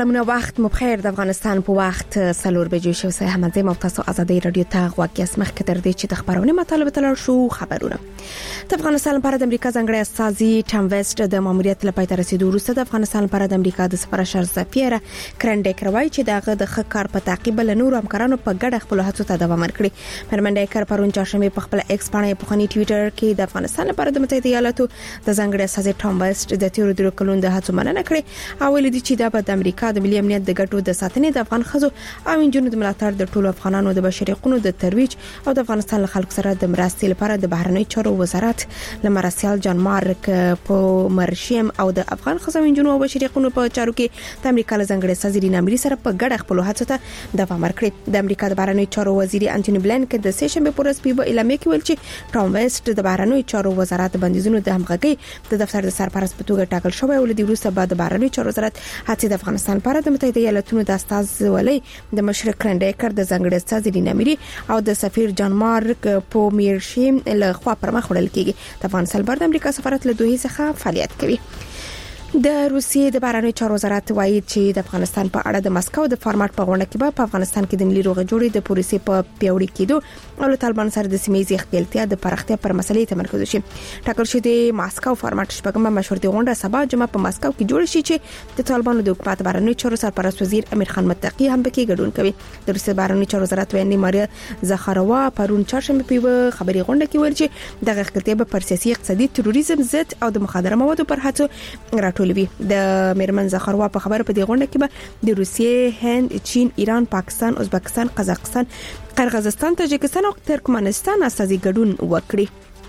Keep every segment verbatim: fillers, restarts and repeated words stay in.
سلامونه، وخت مو بخیر. د افغانستان په وخت سلور بجې شو سه احمد زیم او تاسو ازادي رادیو ته غوږی اسمخ کتر دي چې د خبرونه مطالبه تلل شو خبرونه. د افغانستان لپاره د امریکا ځنګړی استازي ټام ویسټ د ماموریت لپاره تر رسیدو وروسته د افغانستان لپاره د امریکا د سفیر شر زفیر کرنډیکر وایي چې دغه د خکار په تعقیب له نور همکارانو په ګډه خپل هڅو ته دوام ورکړي. پرمنډیکر پرون چاشمې په خپل ایکس باندې په خني ټوئیټر کې د افغانستان لپاره د متحده ایالاتو د ځنګړی استازي ټام ویسټ د تیرو درو کلونو د هڅو مننه کړې او ویل دي چې د امریکا د ملي امنیت د ګټو د ساتنې د افغان خزو او انجونو د ملاتړ د ټولو افغانانو د بشري حقوقو د ترویج او د افغانستان له خلکو سره د مرستې لپاره د بهرنی چارو وزارت لمرسیال جان مارک په مرشم او د افغان خزو او انجونو او بشري حقوقو په چارو کې د امریکا له ځنګړي استازي نامري سره په ګډه خپل هڅو ته دوام ورکړي. د امریکا د بهرنی چارو وزیر انټونی بلنک د سه شنبه پر ورځ په اعلامیه کې ویل چې ټام ویسټ د بهرنی چارو وزارت بندیزونو د همغږي د دفتر د سرپرست په توګه ټاکل شوی او د وروسته بعد د بهرنی چارو وزارت هڅې د افغانستان لپاره د متحده ایالاتونو د استازولۍ د مشرک کرنډیکر د ځنګړي استازي نامري او د سفیر جان مارک په میرشیم له خوا پر مخ وړل کیږي. د افغانستان لپاره د امریکا سفارت له دوه څخه فعالیت کوي. د روسیې د بهرنی چارو وزارت وایي چې د افغانستان په اړه د مسکو د فارمټ په غونډه کې به په افغانستان کې د ملي روغ جوړې د پولیسي په پیوړی کېدو او له طالبان سره د سیمې ځخپلتیا د پرختیا پر مسلې تمرکز شي. ټاکل شوی د ماسکو فارمټ شپږمه مشورتي غونډه سبا جمعه په ماسکو کې جوړ شي چې د طالبانو د حکومت بهرنی چارو سرپرست وزیر امیر خان متقی هم پکې ګډون کوي. د روسیې بهرنی چارو وزارت ویاند ماریا زخاروا پرون چهارشنبه په خبري غونډه کې ویل چې د غښتلتیا په سیاسي اقتصادي تروریزم ضد او د مخدره موادو پر هڅو راټولوي. د میرمن زخاروا په خبره په دې غونډه کې به د روسیې، هند، چین، ایران، پاکستان، ازبکستان، قزاقستان، قرغیزستان، تاجکستان او ترکمنستان استازي ګډون وکړي.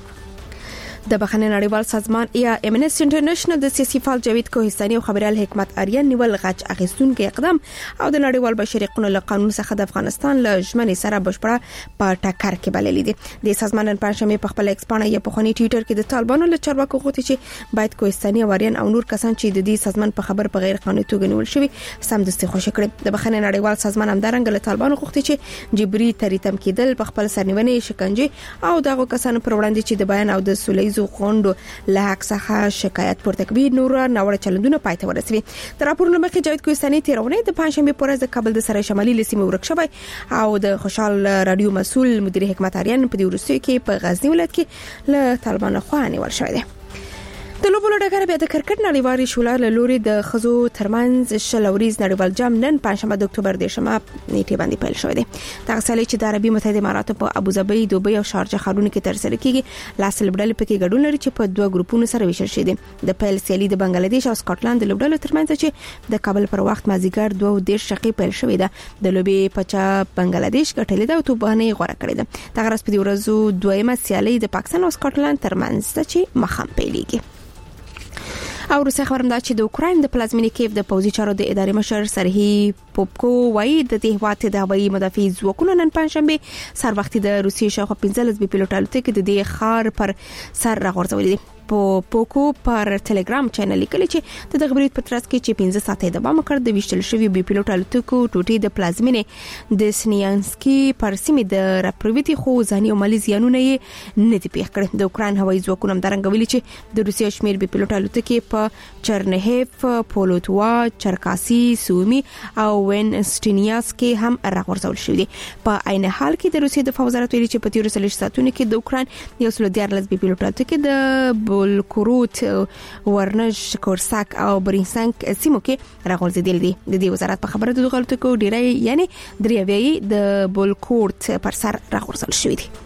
د بخښنې نړیوال سازمان یا امنس انټرنیشنل د سیاسي فعال جاوید کوهستاني او خبريال حکمت آریان نیول غچ اخیستونکو اقدام او د نړیوال بشري حقوقو له قانون څخه د افغانستان له ژمنې سره بشپړه په ټکر کې بللې دي. د سازمان نن پنځمه په خپل ایکس باندې په خوني ټوئیټر کې د طالبانو له چارواکو غوښتي چې باید کوهستاني او آریان او نور کسان چې د دې سازمان په خبر په غیر قانوني توګه نیول شوی سمدستي خوشی کړي. د بخښنې نړیوال سازمان همدارنګ له طالبانو غوښتي چې جبري تریتم کېدل په خپل سرنیونې شکنجه او دغه کسانو پر وړاندې چې د بیان او د سولېزو غونډو له حق څخه شکایت پورته کوي نور ناوړه چلندونه پاتې ورسوي. د راپورونو مخې جاوید کوهستاني تیرونه د پنځمه پر ورځ د کابل د سره شمالي لسیمه ورک شوی او د خوشحال رادیو مسول مدیر حکمت آریان په دې ورسته کې په غزنی ولایت کې له طالبانو خوا نیول شوی دی. د لوبولو ډګر بیا د کرکټ نړیوالې شولار له لوري د خزو ترمنځ شلوريز نړیوال جام نن پنځمه د اکتوبر د شمه نیټه باندې پیل شوی دی. دغه سالي چې د عربي متحده اماراتو په ابوظبي، دوبۍ او شارجه ښارونو کې ترسره کیږي. لاس لبډل پکې ګډون لري چې په دوه ګروپونو سره ویشل شوی دی. د پیل سیالي د بنگلاديش او سکاټلند د لوبډلو ترمنځ چې د کابل پر وخت مازیګر دوه ډیر شقي پیل شوی دی. د لوبي پچا بنگلاديش ګټلې ده او توبانه غوړه کړې ده. دغه ورځ په دې ورځو دویمه سیالي د پاکستان او سکاټلند ترمنځ ده چې مخام پیلېږي. او روسي خبرنده چې د اوکراین د پلازمینې کیف د پوځي چارو د ادارې مشر سرهی پوپکو وایي د دې هوات د هوایي مدافع ځواکونو نن پنځمبه سر وختي د روسي شاوخوا پنځلس بي پيلوټ الوتکې د دې خار پر سر راغورځولې دي. په پوکو پر ټلګرام چینل لیکلي چې د دغه بریټ پترس کې چې پنځه ساعته د بام کړ د ویشتل شوی بي پيلوټ الوتکو ټوټي د پلازمینې د سنیانسکي پر سیمې د راپرویتي خو ځاني او مالي زیانونه یې نه دي پیښ کړي. د اوکراین هوایي ځواکونو همدارنګ ویلي چې د روسي شمیر بي پيلوټ الوتکې په چرنهیف، پولوتوا، چرکاسي، سومي او وینسټینیاس کې هم راغورځول شوی دي. په عین حال کې د روسي د فضا وزارت ویلي چې په تیر څلور ساعتونو کې د اوکراین یو سل دیارلس بي پيلوټ الوتکې د بولکروت، ورنج، کورساک او برینسنک سیمو کې راغورځېدل دي. د دې وزارت په خبره د غلطو ډیری یعنی دریوی د بولکورت پر سر راغورځول شوی دي.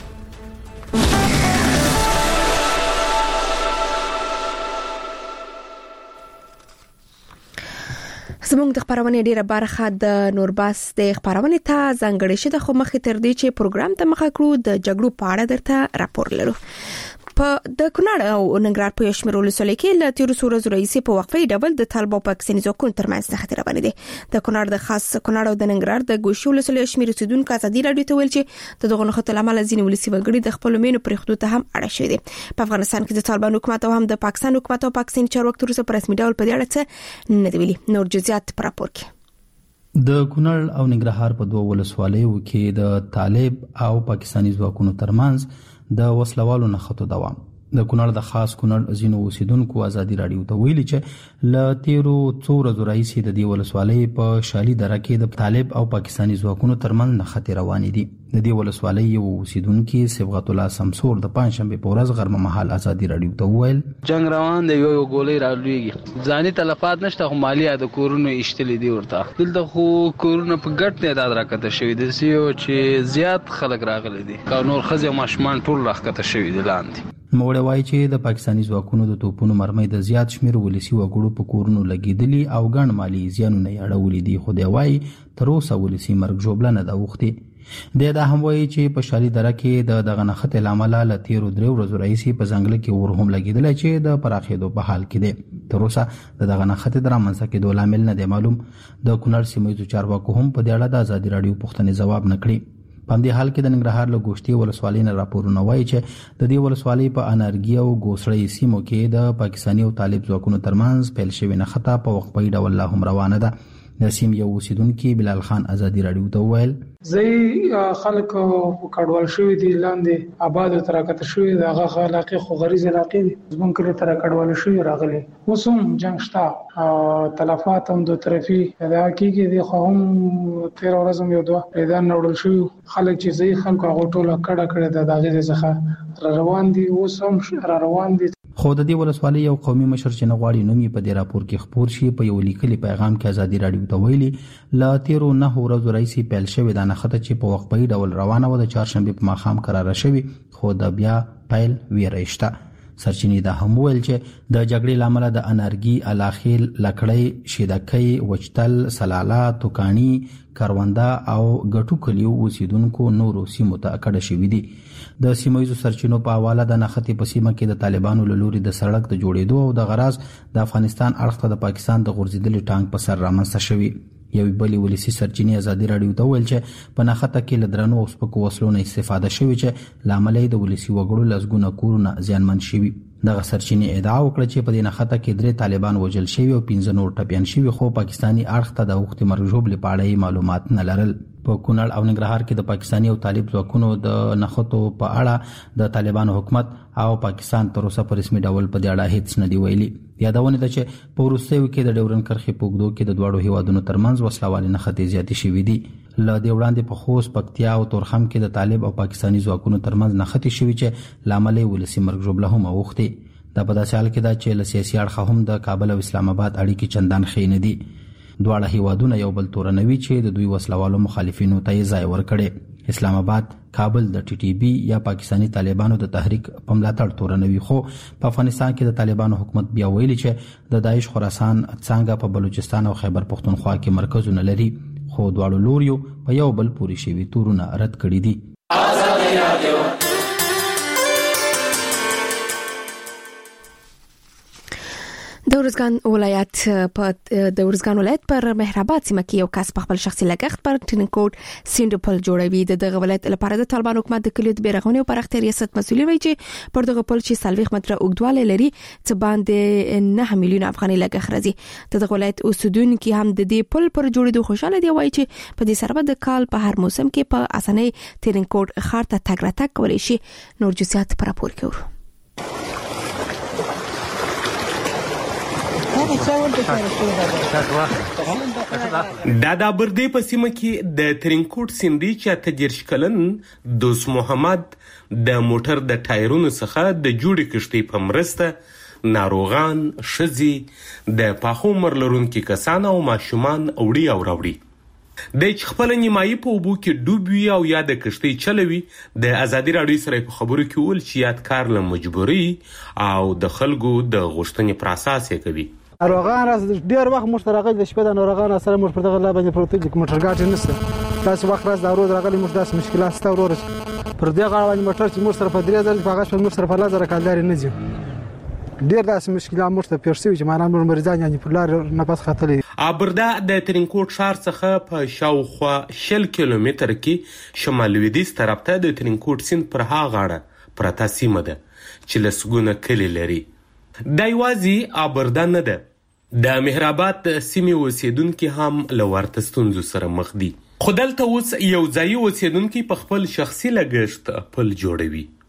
زموږ د خبرونه ډیره برخه د نورباس د خبرونه ته ځانګړې شوه خو مخې تر دې چې پروګرام ته مخه کړو د جګړو په اړه درته راپور لرو. په د کونړ او ننګرهار په شمیر ولسوالۍ کې له تیر سورز رئیسي په وقفه ډول د طالبانو پاکستاني ځواکونو ترمنځ خطر باندې دي. د کونړ د خاص کونړ او د ننګرهار د ګوشي ولسوالۍ شمیر اوسیدونکو ازادي رادیو ته ویل چې د دغه خطر عمل ځینې ولسی وګړي د خپل مینو پر حدود ته هم اړه شوی دي. په افغانستان کې د طالبانو حکومت او هم د پاکستان حکومت او پاکستاني چارواکو تر اوسه په رسمي ډول په دې اړه څه نه دی ویلي. نور جزئیات پر راپور کې. د کونړ او ننګرهار په دوه ولسوالیو کې د طالب او پاکستاني ځواکونو ترمنځ د وسلوالو نښتو دوام د کونړ د خاص کونړ ځینو اوسیدونکو ازادي راډیو ته ویلي چې له تیرو څو ورځو راهیسې د دې ولسوالۍ په شالي دره کې د طالب او پاکستاني ځواکونو ترمنځ نښتې روانې دي. د دې ولسوالۍ یو اوسیدونکي صبغت الله سمسور د پنځشنبې په ورځ غرمه مهال ازادي راډیو ته وویل جنگ روان دی، یو یو ګولۍ رالویږي، ځاني تلفات نشته خو مالی د کورونو ایشتلې دي. ورته دلته خو کورونه په ګډ تعداد راکته شوي دي چې زیات خلک راغلي دي، او نور ښځې او ماشومان ټول راکته شوي دي لاندې. نوموړی وایي چې د پاکستاني ځواکونو د توپونو مرمۍ د زیات شمېر ولسي وګړو په کورونو لګېدلي او ګڼ مالي زیانونه یې اړولي دي، خو دی وایي تر اوسه ولسي مرګ ژوبله نه ده اوښتې. دی دا هم وایي چې په شالي دره کې د دغه نښتې له امله له تېرو درې ورځو راهیسې په ځنګله کې اور هم لګېدلی چې د پراخېدو په حال کې دی. تر اوسه د دغه نښتې د رامنځته کېدو لامل نه دی معلوم. د کونړ سیمه ییزو چارواکو هم په دې اړه د ازادي راډیو پوښتنې ځواب نه کړي. په همدې حال کې د ننګرهار له ګوشتې ولسوالۍ نه راپورونه وایي چې د دې ولسوالۍ په انارګي او ګوسړۍ سیمو کې د پاکستاني او طالب ځواکونو ترمنځ پیل شوې نښته په وقفه‌یي ډول لا هم روانه ده. د سیمې یو اوسیدونکي بلال خان ازادي راډیو ته وویل زه خلک کډوال شوي دي، لاندې آباد تر راکته شوي دي، هغه علاقې خو غریز علاقې دي، زمونږ کلی تر کډوال شوي راغلي. اوس هم جنګ شته، تلفات هم دوه طرفي دا کېږي دي، خو هم تېره ورځ هم یو دوه میدان وړل شوي خلک چې ځای خلکو هغه ټوله کډه کړې ده، د هغې څخه را روان دي، اوس هم را روان دي. خو د دې ولسوالۍ یو قومي مشر چې نه غواړي نوم یې په دې راپور کې خپور شي په یو لیکلي پیغام کې ازادي راډیو ته ویلي له تېرو نهو ورځو راهیسې پیل شوې دا نښته چې په وقفه‌یي ډول روانه وه د چهارشنبې په ماښام قراره شوې، خو د بیا پیل ویره یې شته. سرچینې دا هم ویل چې د جګړې له امله د انارګي، الاخیل، لکړی، شیدکۍ، وچتل، سلاله، توکاڼي، کرونده او ګټو کلیو اوسیدونکو نورو سیمو ته کډه شوي دي. د سیمه ییزو سرچینو په حواله د نښتې په سیمه کې د طالبانو له لوري د سړک د جوړېدو او د غراض د افغانستان اړخ ته د پاکستان د غورځېدلي ټانک په سر رامنځته شوي. یوې بلې ولسي سرچینې ازادي راډیو ته وویل چې په نښته کې له درنو او سپکو وسلو نه استفاده شوې چې له امله یې د ولسي وګړو لسګونه کورونه زیانمن شوي. دغه سرچینې ادعا وکړه چې په دې نښته کې درې طالبان وژل شوي او پنځه نور ټپیان شوي، خو پاکستاني اړخ ته د اوښتې مرګ ژوبلې په اړه معلومات نه لرل. په کونړ او ننګرهار کې د پاکستاني او طالب ځواکونو د نښتو په اړه د طالبانو حکومت او پاکستان تر اوسه په رسمي ډول په دې اړه هیڅ نه دی ویلي. یادونه ده چې په وروستیو کې د ډیورنډ کرښې په اوږدو کې د دواړو هیوادونو ترمنځ وسلوالې نښتې زیاتې شوي دي. له دې وړاندې په خوست، پکتیا او تورخم کې د طالب او پاکستاني ځواکونو ترمنځ نښتې شوي چې له امله یې ولسي مرګ ژوبله هم اوښتې. دا په داسې حال کې ده چې له سیاسي اړخه هم د کابل او اسلام آباد اړیکې چندان ښې نه دي. دواړه هیوادونه یو بل تورنوي چې د دوی وسلوالو مخالفینو ته یې ځای ورکړی. اسلام آباد کابل د ټي ټي بي یا پاکستاني طالبانو د تحریک په ملاتړ تورنوي، خو په افغانستان کې د طالبانو حکومت بیا ویلي چې د داعش خراسان څانګه په بلوچستان او خیبر پختونخوا کې مرکزونه لري، خو دواړو لوریو په یو بل پورې شوي تورونه رد کړي دي. د ورزګان ولایت په د ورزګان ولایت پر مهرآباد سیمه کې یو کس په خپل شخصي لګښت پر ټینکوټ سینډپل جوړوي. د دغه ولایت لپاره د طالبان حکومت د کلیو د بیرغونې او پراختیا ریاست مسؤلیت وایي چې پر دغه پل چې سلويخ متره اوږدوالی لري څه باندې نه میلیون افغاني لګښت راځي. د دغه ولایت اوسیدونکو هم د دې پل پر جوړېدو خوشاله دي، وایي چې په دې سره د کال په هر موسم کې په اسانۍ ټینکوټ ښار ته تګ راتګ کولی شي. نور جزئیات پر راپور کوو. دا د ابردې په سیمه کې د ترینکوټ سیندي چې ته دیرش کلن دوست محمد د موټر د ټایرونو څخه د جوړې کشتۍ په مرسته ناروغان، ښځې، د پاخه عمر لرونکي کسان او ماشومان وړي او راوړي. د چې خپل نیمایي په اوبو کې ډوب وي او یا د کشتۍ چلوي. د ازادي راډیو سره په خبرو کې ویل چې یاد کار له مجبوري او د خلکو د غوښتنې پر اساس یې کوي. ناروغان راز ډیر وخت موږ راغلي د شپې د ناروغان سره موږ پر دغه لا باندې پروت دي، موټر ګاډي نشته. تاسو وخت راز دا ورو راغلي موږ داس مشکلات ستو ورور پر دغه باندې موټر چې موږ سره په درې ځل په هغه موږ سره په لازر کانداري نه ځي. ډیر داسې مشکلات موږ ته پیښ شوي چې معنا نور مریضان یعنی په لار نه پس خطلې. ابرده د ترینکوټ ښار څخه په شاوخوا شل کیلومتر کې شمال لویدیځ طرف ته د ترینکوټ سیند پر ها غاړه پرته سیمه ده چې لسګونه کلی لري. دا یوازې ابرده نه ده، د مهرآباد سیمې اوسیدونکي هم له ورته ستونزو سره مخ دي. خو دلته اوس یو ځایي اوسیدونکي په خپل شخصي لګښت پل جوړوي.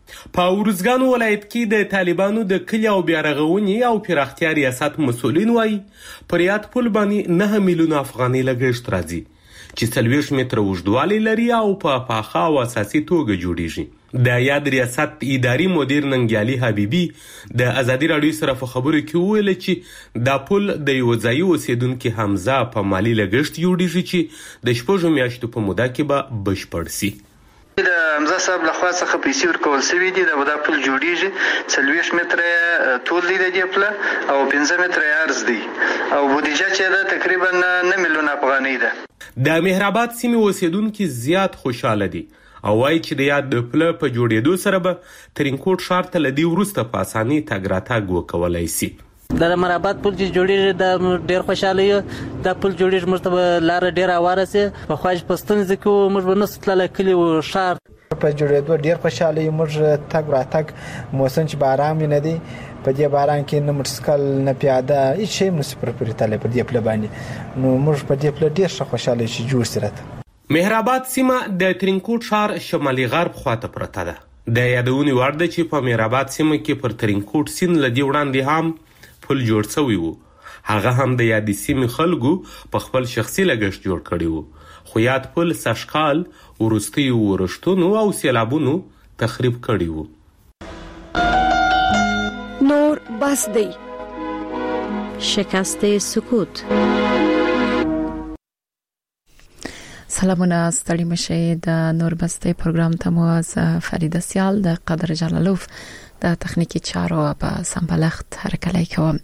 په ارزګان ولایت کې د طالبانو د کلي او بیارغونې او پراختیا ریاست مسؤلین وایي پر یاد پل باندې نه میلیونه افغانۍ لګښت راځي چې څلوېښت متره اوږدوالی لري او په پاخه او اساسي توګه جوړیږي. د یاد ریاست اداري مدیر ننګیالي حبیبي د ازادي راډیو سره په خبرو کې وویل چې دا پل د یو ځایي اوسیدونکو حمزه په مالی لګښت جوړیږي چې د شپږو میاشتو په موده کې به بشپړ شي. د حمزه صاحب لخوا څخه پیسې ورکول شوي دي. دا پل جوړیږي څلوېښت متره طول دی د دې پله او پنځه متره عرض دی او بودیجه چې ده تقریبا نه میلیونه افغانۍ ده. د مهرآباد سیمې اوسیدونکي زیات خوشحاله دي او وایي چې د یاد د پله په جوړېدو سره به ترینکوټ ښار ته له دې وروسته په اسانۍ تګ راتګ وکولی شي. د مهرآباد پل چې جوړیږي دا ډېر خوشاله یو. دا پل جوړیږي موږ ته لاره ډېره هواره سي. پخوا چې په ستونزه کې موږ به نسو تللی کلي و ښار په جوړېدو ډېر خوشاله یو. موږ تګ راتګ موسم چې باران نه دی په دې باران کې نه موټرسایکل نه پیاده هیڅ شی هم نشو پر پرېتلی په دې پله باندې. نو موږ په دې پله ډېر ښه خوشاله چې جوړ سي راته. مهرآباد سیمه د ترینکوټ ښار شمالي غرب خواته پرته ده. د یادونې وړ ده چې په مهرآباد سیمه کې پر ترینکوټ سیند له دې وړاندې هم پل جوړ شوی وو. هغه هم د یادې سیمې خلکو په خپل شخصي لګښت جوړ کړی وو. خو یاد پل سږکال وروستیو ورښتونو او سیلابونو تخریب کړی وو. نور بس دی. شکست سکوت. سلامونه، ستړي مشئ. د نور بسته پروګرام ته مو از فریده سیال د قدر جلالوف د تخنیکی چارو په سمبلخت هرکلی کوم.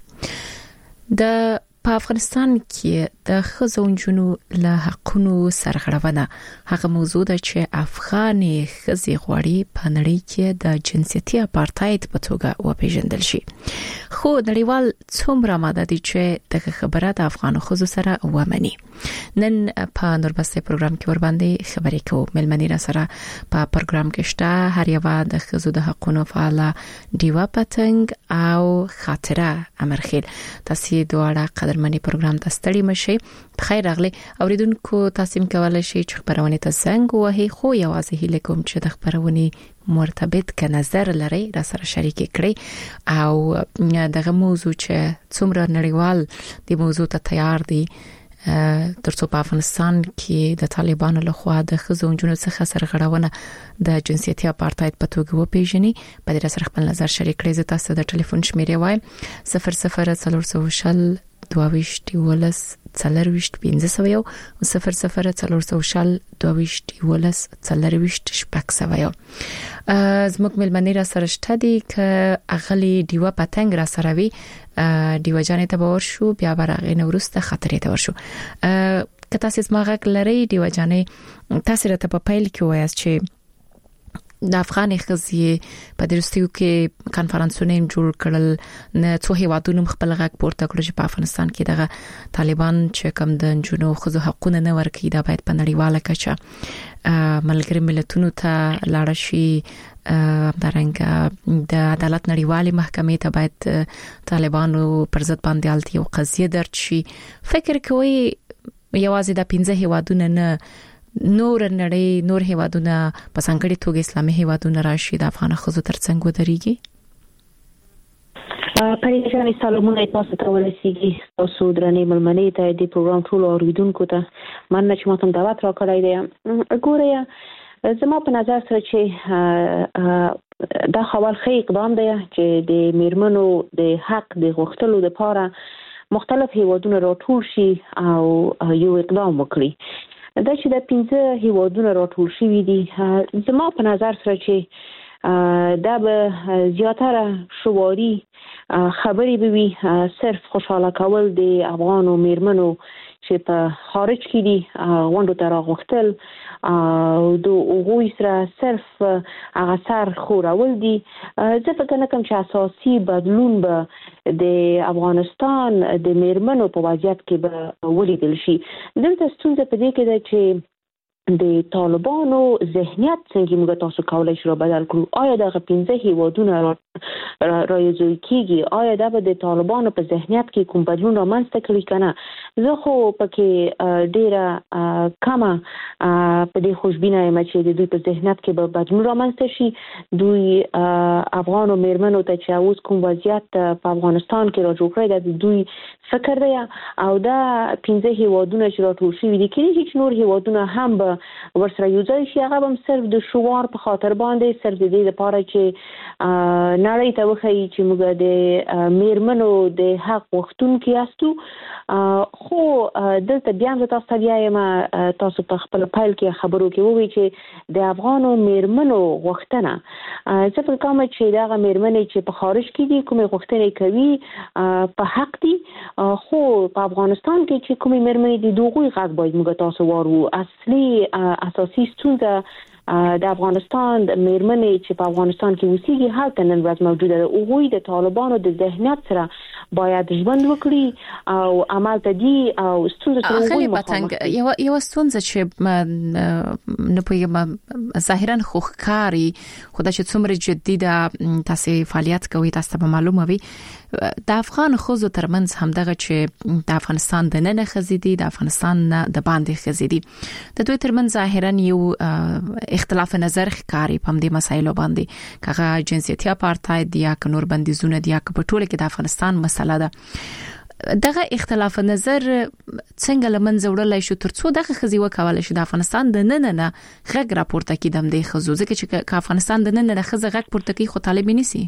د په افغانستان کې د ښځو نجونو له حقونو سرغړونه هغه موضوع ده چې افغاني ښځې غواړي په نړۍ کې د جنسیتي اپارتاید په توګه وپیژندل شي. خو نړیوال څومره ماده دي چې دغه خبره د افغانو ښځو سره ومني. نن په نوربسته پروګرام کې ور باندې خبرې کوو. ملمنی را سره په پروګرام کې شته هر یو د ښځو د حقونو فعال دیوا پتنګ او خاطره امرخیل. تاسو دواړه قدرمنې پروګرام ته ستړي مشئ. بخیر راغلی اوریدونکو. تاسو کولای شئ چې خبرونه ته زنګ ووهئ، خو یوازې هیله کوم چې د خبرونه مرتبط ک نظر لري را سره شریک کړئ او دغه موضوع چې څومره نړیوال دی موضوع ته تیار دي ترڅو په افغانستان کې د طالبانو لخوا د ښځو نجونو څخه سرغړونه د جنسیتي اپارتاید په توګه وپیژني. په دې سره خپل نظر شریک کړئ. زه تاسو د ټلیفون شمیرې وایم صفر صفر څلور سوه شل دوه ولس څلرويشت پنځه سوه یو صفر صفر څلور سوه شل دوه ولس څلرويشت شپږ سوه یو. زموږ ملمنې را سره شته دي که اغلی دیوا پتنګ را سره وي. دیوا جانې ته باور شو بیا برغې نورسته خطرې ته ورشو. که تاسو زما غږ لري دیوا جانې تاسو راته په پیل کې وایاست چې د افغاني ښځې په درستیو کې کانفرنسونه جوړ کړل. نه څو هیوادونو خپل غږ پورته کړ چې په افغانستان کې دغه طالبان چې کوم د جنونو ښځو حقونه نه ورکړي دا باید په نړیواله کچه ملګری ملتونو ته لاړ شي. همدارنګه د عدالت نړیوالې محکمې ته باید طالبانو پر ضد باندې الته یو قضیه درج شي. فکر کوي یوازې د پنځه هیوادونو نه نور نړۍ نور هیوادونه په څنګه توګه اسلامي هیوادونه راشي د افغان ښځو ترڅنګ ودرېږي؟ پریشان سلامونه تاسو ته ورسیږي. تاسو درنې ملمنې ته د پروګرام ټول اوریدونکو ته مننه چې ماته دعوت راکړی دی. ګوره زما په نظر سره چې دا خبر ښه اقدام دی چې د میرمنو د حق د غوښتلو لپاره مختلف هیوادونه راټول شي او یو اقدام وکړي. دا چې د پنځه هیوادونو راټول شوي دي زما په نظر سره چې دا به زیاتره شواري خبرې به وي صرف خوشاله کول د افغانو میرمنو چې په خارج کې دي غونډو ته راغوښتل او د هغوی سره صرف هغه سر خورول دي. زه فکر نه کوم چې اساسي بدلون به د افغانستان د میرمنو په وضعیت کې به ولیدل شي. دلته ستونزه په دې کې ده چې د طالبانو ذهنیت څنګه موږ تاسو کولای شو بدل کړو. آیا دغه پنځه هیوادونه رايزوي کیږي آیا دا به د طالبانو په ذهنیت کې کوم بدلون رامنځته کړي کنه زه خو پکې ډیره کمه په دې خوشبینه یم چې د دوی په ذهنیت کې به بدلون رامنځته شي دوی افغان او میرمنو ته چې اوس کوم وضعیت په افغانستان کې راجوړ کړی د دوی فکر دی او دا پنځه هیوادونه چې راټول شوي دي کله چې نور هیوادونه هم به ورسره یوځای شي هغه هم صرف د شعار په خاطر باندې صرف د دې لپاره چې نړۍ ته وښیي چې موږ د میرمنو د حق غوښتونکي یاستو خو دلته بیا هم تاسو ته وایم تاسو په خپل پیل کې خبرو کې وویل چې د افغانو میرمنو غوښتنه څه فکر کوم چې دا میرمنې چې په خارج کې دي کومه غوښتنه کوي په حق دي خو په افغانستان کې چې کومې میرمنې دي دوی غږ باید موږ تاسو وارو اصلي اساسي ستونزه د افغانستان د میرمنې چې په افغانستان کې اوسېږي هلته نن ورځ موجوده ده او هغوی د طالبانو د ذهنیت سره باید ژوند وکړي او عمل ته دي او ستونزه سره هغوی مخامخ یو یو ستونزه چې نه پوهیږم ظاهرا خوخکاری خدای چې څومره جدي ده تاسو فعالیت کوي تاسو ته معلومه وي د افغان خوځو ترمنځ همدغه چې د افغانستان د نن خزيدي د افغانستان د باندې خزيدي د دوی ترمنځ ظاهرا یو اختلاف نظر ښکاری په دې مسایلو باندې کغه جنسیتي اپارټاید یا نور بندیزونه دي یا په ټوله کې د افغانستان مسله ده دغه اختلاف نظر څنګه لمنځه وړلای شو ترڅو دغه خزي وکول شي د افغانستان د نن نه غږ راپورته کیدم دی خزو ځکه چې افغانستان د نن نه خزه غږ پورته کوي خو طالب نيسي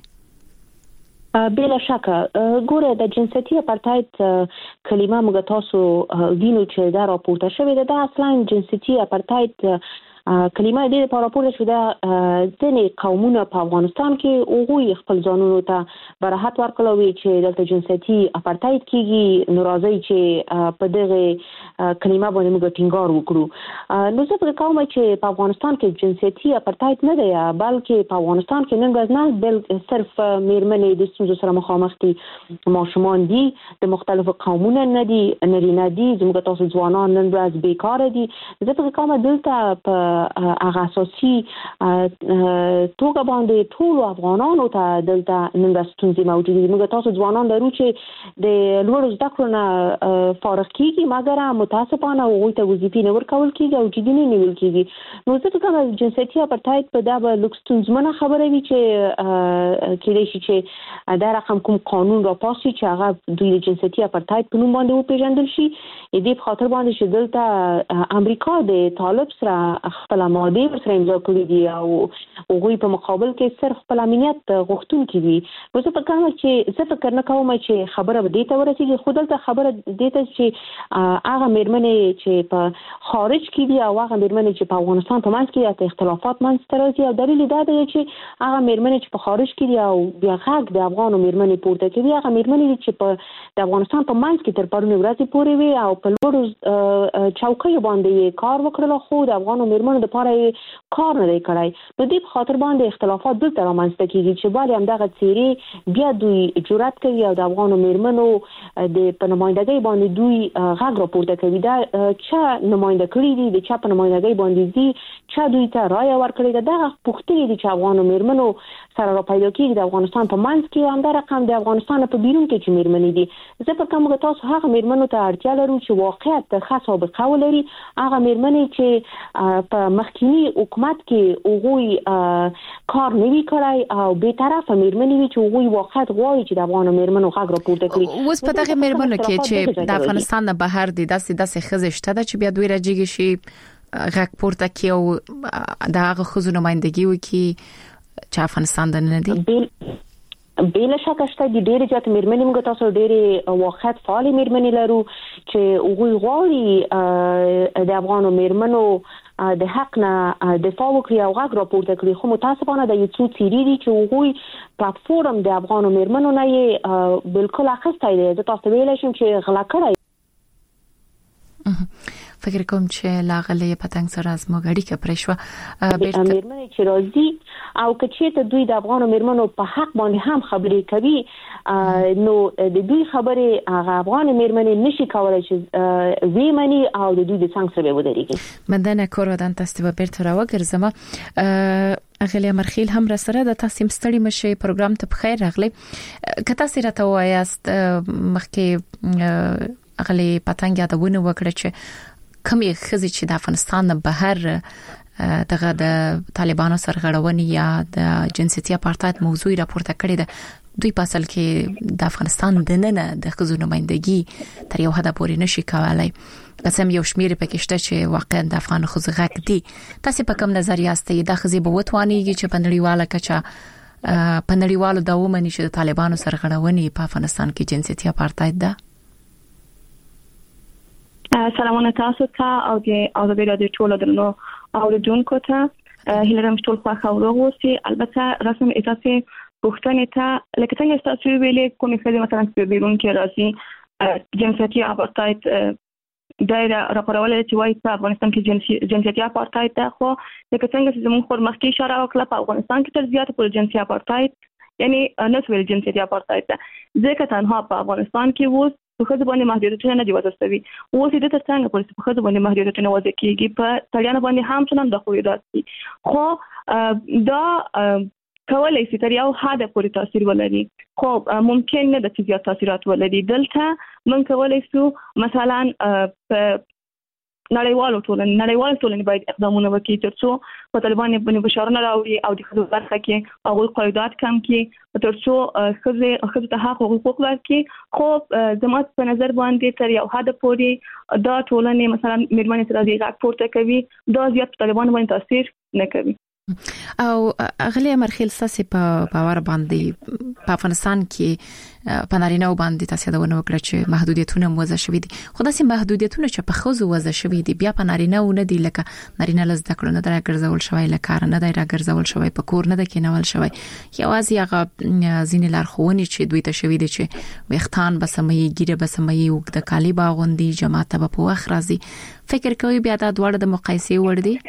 بلا شکه ګوره د جنسیتي اپارټاید کلمه موږ تاسو وینو چې دا راپورته شوې ده د اصلا جنسیتي اپارټاید کلمه دې په راپور شو دا ځینې قومونه په افغانستان کې اوغوي خپل ځانونو ته براحت ورکړل چې دلته جنسیتي اپارټاید کیږي ناراضي چې په دغه کلمه باندې موږ ټینګار وکړو نو زه فکر کوم چې په افغانستان کې جنسیتي اپارټاید نه دی بلکې په افغانستان کې نن ورځ نه بل صرف میرمنې د ستونزو سره مخامخ دي ماشومان دي د مختلفو قومونو نه دي نارینه دي زموږ تاسو ځوانان نن ورځ بیکاره دي زه فکر کوم دلته په هغه اساسي توګه باندې ټول افغانانو ته دلته نن د ستونزې موجوده دي موږ تاسو ځوانان درو چې د لوړ زده کړو نه فارغ کیږي مګر متاسفانه هغوی ته وظیفې نه ورکول کیږي او جدي نه نیول کیږي نو ځکه کوم جنسیتي اپارټاید په دا به لوکستونزمنه خبره وي چې کېدای شي چې دا رقم کوم قانون را پاسي چې هغه دوی جنسیتي اپارټاید په نوم باندې وپیژندل شي دې په خاطر باندې چې دلته امریکا د طالب سره خپل ماده ورسره امضا کړې دي او هغوی په مقابل کې صرف خپل امنیت غوښتونکي دي نو زه فکر کوم چې زه فکر نه کوم چې خبره به دې ته ورسېږي خو دلته خبره دې ته چې هغه میرمنې چې په خارج کې دي او هغه میرمنې چې په افغانستان په منځ کې د اختلافات منځته راځي او دلیل دا دی چې هغه میرمنې چې په خارج کې دي او بیا غږ د افغانو میرمنې پورته کوي هغه میرمنې چې په د افغانستان په منځ کې تر پرونی ورځې پورې وي او په لوړو چوکیو باندې کار وکړل خو د افغانو میرمنو د لپاره کار نه دی کړی نو دې په خاطر باندې اختلافات دلته رامنځته کیږي چې باید هم دغه څیرې بیا دوی جرأت کوي او د افغانو میرمنو د په نمائندګۍ باندې دوی غږ راپورته کوي دا چې نماینده کړي دي د چا په نمائندګۍ باندې دي چې دوی ته رائے ورکړي دا دغه پوښتنې دي چې افغانو میرمنو سره را پیدا کیږي د افغانستان په منځ کې هم دا رقم د افغانستان په بیرون کې چې میرمنې دي زه په کوم تاسو هغه میرمنو ته اړتیا لرو چې واقعیت خاص او بقاو لري هغه میرمنې چې په مخکینی حکومت کې اوغوي کار نوي کړای او به طرفه میرمنې وی چې اوغوي واقعیت غواړي چې د افغان میرمنو غږ راپورته کړي اوس په دغه میرمنو کې چې د افغانستان نه بهر دي داسې داسې خزشته ده چې بیا دوی راځي شي غږ پورته کوي او د هغه خزو نمائندګي وکي چې افغانستان د نه دي بلا شک شته د ډېر زیات میرمنې موږ تاسو ډېر واقعیت فعال میرمنې لرو چې اوغوي غواړي د افغانو میرمنو د حق نه دفاع وکړي او غږ راپورته کړي خو متاسفانه د یو څو تیری دي چې هغوی پلیټفارم د افغانو میرمنو نه یې بالکل اخیستی دی زه تاسو ویلی شم چې غلا کړی فکر کوم چې لاغلې پتنګ سره از موږ اړیکه پرې شو بیرته میرمنې چې راځي او کچې ته دوی د افغانو میرمنو په حق باندې هم خبرې کوي نو د دوی خبرې هغه افغان میرمنې نشي کولای چې ویمني او د دوی د څنګه سره ودرېږي مندنه کورودان تاسو به بیرته راوګرځم اغلی مرخیل هم را سره د تاسو مستړی مشه پروګرام ته بخیر راغلی. کته سره ته وایاست مخکې اغلی پتنګ یادونه وکړه چې کومې خزي چې د افغانستان بهر دغه د طالبانو سرغړونې یا د جنسيتي اپارټاید موضوع راپورته کړې ده، دوی په اصل کې د افغانستان د نن د خزو نمائندګي تر یو حد پورې نشي کولای. قسم یو شمیر پکې شته چې واقعا د افغان خزو غږ دي. تاسو په کوم نظر یاستئ د خزي به وتوانیږي چې په نړیواله کچه په نړیوالو داومه نشي د طالبانو سرغړونې په افغانستان کې جنسيتي اپارټاید ده؟ سلامونه تاسو ته او د ازادي رادیو ټولو درنو اوریدونکو ته. هیلرم ټول خو خبرو وسی. البته رسم اساسي پښتنې ته لکه څنګه تاسو ویلې کومې خدمات مثلا په بیرون کې راځي جنسيتي اپارټاید دایره راپورولې چې وایي په افغانستان کې جنسيتي اپارټاید ده، خو لکه څنګه چې زموږ خور مخکې اشاره وکړه په افغانستان کې تر زیاته پر جنسيتي اپارټاید یعنی نسویل جنسيتي اپارټاید ده، ځکه تنها په افغانستان کې وو په خځو باندې محدودیتونه نه دي وضع شوي. اوس دې تر څنګه پر په خځو باندې محدودیتونه وضع کیږي، په تړیان باندې هم څنګه د خویدات دي، خو دا کولای شي تر یو حد پورې تاثیر ولري، خو ممکن نه د زیات تاثیرات ولري. دلته من کولای شو مثلا په نړیوالو ټولنې نړیوالو ټولنې باید اقدامونه وکړي ترڅو په طالبان باندې فشارونه راوړي او د خځو برخه کې هغوی قواعد کم کړي ترڅو خځې خځو ته حق او حقوق ورکړي. خو زما په نظر باندې تر یو حد پورې دا ټولنې مثلا میرمنې تر دې غږ پورته کوي، دا زیات طالبان باندې تاثیر نه کوي. او اغلی مرخیل ساسي په باور باندې په افغانستان کې په نارینه باندې تاسو دا ونه وکړه چې محدودیتونه موزه شوي دي، خو داسې محدودیتونه چې په خزو وزه شوي دي بیا په نارینه و نه دي، لکه نارینه لز د کړو نه راګرځول شوی، لکه نه دی راګرځول شوی، په کور نه د کېنول شوی، یوازې هغه ځینې لارښوونې چې دوی ته شوي دي چې وختان بسمي ګیره بسمي او د کالی باغوندي جماعت به په وخت راځي. فکر کوي بیا دا دواړه د مقایسې وړ دي؟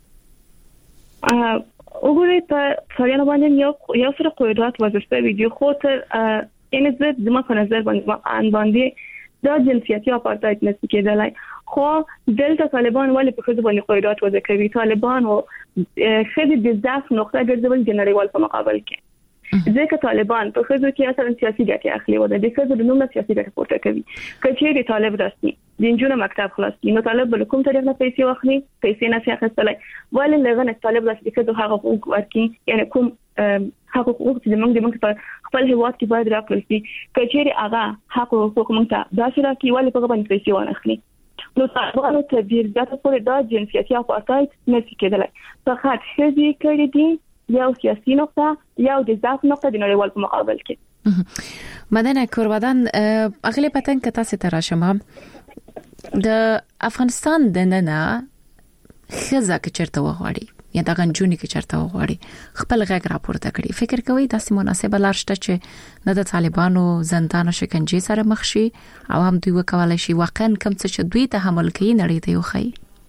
وګورئ په سړیانو باندې یو یو سره قواعد وضع شوي دي، خو تر ان زه د ما په نظر باندې ان باندې دا جنسيتي اپارټاید نشي کېدلای. خو دلته طالبان ولې په خځو باندې قواعد وضع کوي؟ طالبان او خځې د ضعف نقطه ګرځول د نړیوال په مقابل کې، ځکه طالبان په خځو کې اصلا سیاسي ګټې اخلي او د خځو د نوم سیاسي ګټې پورته کوي. کچېری طالب راسي د انجونو مکتب خلاص نو طالب بل کوم طریق نه پیسې واخلي، پیسې نه اخیستلای، ولې لغنه طالب راسي د خځو هغه حقوق ورکړي، یعنی کوم هغه حقوق چې موږ د موږ په خپل هیواد کې باید راکړل شي. کچېری هغه حق او حقوق موږ ته داسې راکړي ولې په باندې پیسې ونه اخلي. نو طالبانو ته ډیر ځکه پورې دا جنسيتي اپارټاید نشي کېدلای. فقط خځې کړي دي یو سیاسي نقطه یو د ضعف نقطه د نړیوال په مقابل کې. مدنه کوروادان اغلی پتن کتا سي تراشمه د افغانستان د ننه خزه کې چرته وغواړي یا د غنجونی کې چرته وغواړي خپل غږ راپورته کړي، فکر کوي داسې مناسبه لار شته چې نه د طالبانو زندان او شکنجه سره مخ شي او هم دوی وکولای شي واقعا کوم څه چې دوی ته حمل کوي نړۍ ته یوخی؟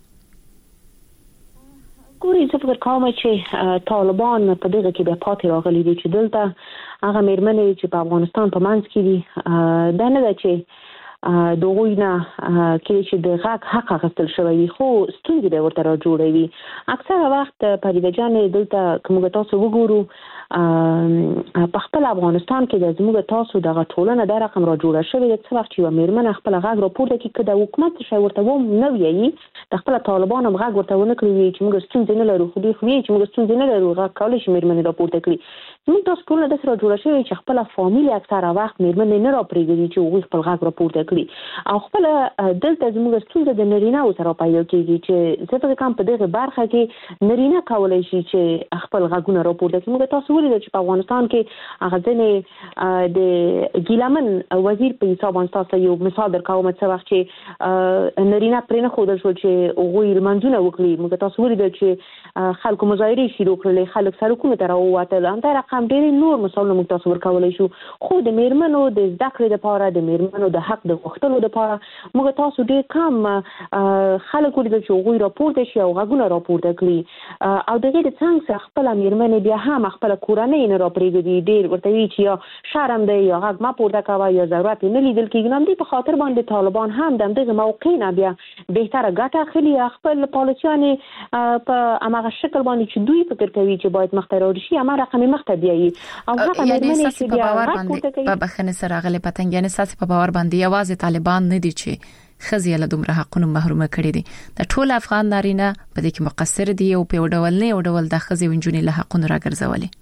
ګوري زه فکر کوم چې طالبان په دغه کې د پاتې راغلي دي چې دلته هغه میرمنې چې په افغانستان په منځ کې دي دا نه ده چې دوی نه کې چې د حق حق غوښتل شوی وي، خو ستونزې به ورته را جوړوي. اکثره وخت پریده جان دلته کوم تاسو وګورو په خپل افغانستان کې د زموږ تاسو دغه ټولنه د رقم را جوړه شوې د څه وخت چې میرمن خپل غږ راپورته کوي کده حکومت شي ورته و نه ویي د خپل طالبانو غږ ورته ونه کوي چې موږ ستونزې نه لرو، خو دوی خو چې موږ ستونزې نه لرو غږ کولای شي میرمن راپورته کړي. زموږ تاسو ټولنه د سره جوړه شوې چې خپل فامیل اکثره وخت میرمن نه راپریږي چې هغه خپل غږ راپورته کړي او خپل دلته زموږ ستونزې د نارینه سره پیدا کیږي چې زه په کوم په دغه برخه کې نارینه کولای شي چې خپل غږونه راپورته کړي. موږ تاسو ولې چې په افغانستان کې هغه ځنې د ګیلمن وزیر په حساب باندې یو مثال درکوم چې وخت چې نارینه پرې نه خو د شو چې هغه منځونه وکړي. موږ تاسو ولې چې خلکو مظاهره شروع کړل، خلک سرکونه ته راووتل، هم دا رقم ډېر نور مثالونه موږ تاسو ورکولای شو. خو د میرمنو د ذکر لپاره د میرمنو د حق د غوښتلو لپاره موږ تاسو ډیر کم خلک ورته چې غوي راپورته شي او غوونه راپورته کړي او دغه د څنګه سره خپل میرمنې بیا هم خپل کورنۍ نه راپریږدي ډیر ورته وی چې یا شرم دی یا غږ ما پورته کوي یا ضرورت نه لیدل کېږي نو د په خاطر باندې طالبان هم دغه موقع نه بیا بهتره ګټه اخلي خپل پالیسیانه په هغه شکل باندې چې دوی فکر کوي چې باید مخترع شي اما رقم مخته بیایي او هغه میرمنې چې بیا راپورته کوي په بخنه سره غلې پتنګ یعنی ساسي په باور باندې یوازې طالبان نه دي چې خزي له دومره حقونو محرومه کړي دي د ټول افغان نارینه په دې کې مقصر دي او په ډول نه او ډول د خزي ونجونې له حقونو راګرځولي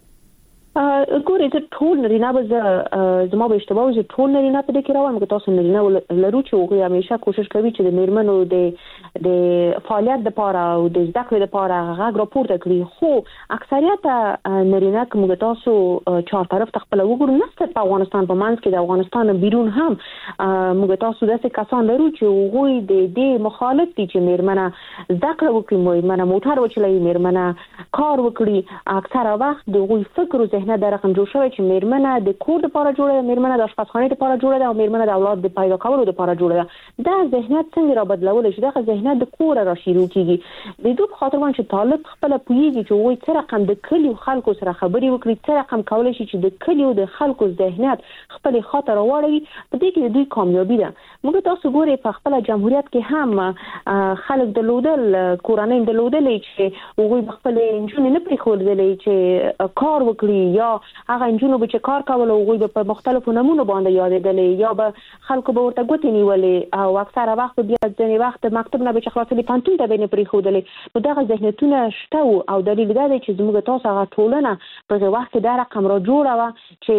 ګورې ته ټول نارینه به زما به اشتباه وي ټول نارینه په دې کې راوړم که تاسو نارینه لرو چې هغوی همیشه کوشش کوي چې د میرمنو د د فعالیت لپاره او د زده کړې لپاره غږ راپورته کړي خو اکثریت نارینه کوم تاسو چهار طرف خپل وګورئ نه په افغانستان په منځ کې د افغانستان بیرون هم موږ تاسو داسې کسان لرو چې هغوی د دې مخالف دي چې میرمنه زده کړه وکړي میرمنه موټر وچلوي میرمنه کار وکړي اکثره وخت د هغوی فکر او نه د رقم جوړ شوی چې میرمنه د کور لپاره جوړه ده میرمنه د آشپزخانه لپاره جوړه ده او میرمنه د اولاد د پیدا کولو لپاره جوړه ده دا ذهنیت څنګه را بدلول شي دا ذهنیت د کور را شروع کیږي د دوی په خاطر باندې چې طالب خپل پویږي چې وایي څه رقم د کلیو خلکو سره خبري وکړي څه رقم کولای شي چې د کلیو د خلکو ذهنیت خپل خاطر واړوي په دې کې د دوی کامیابی ده موږ تاسو ګورئ په خپل جمهوریت کې هم خلک د لودل کورانین د لودل چې وایي خپل انجونې نه پریښودلې چې کار وکړي یا هغه انجونو به چې کار کول او غوي په مختلفو نمونه باندې یادېدلې یا به خلکو به ورته ګوتې نیولې او اکثره وخت بیا ځینې وخت مکتب نه به چې خلاصې پانتون ته به نه پریښودلې نو دغه ذهنیتونه شته او دلیل دا دی چې زموږ تاسو هغه ټولنه په هغه وخت کې دا رقم را جوړه وه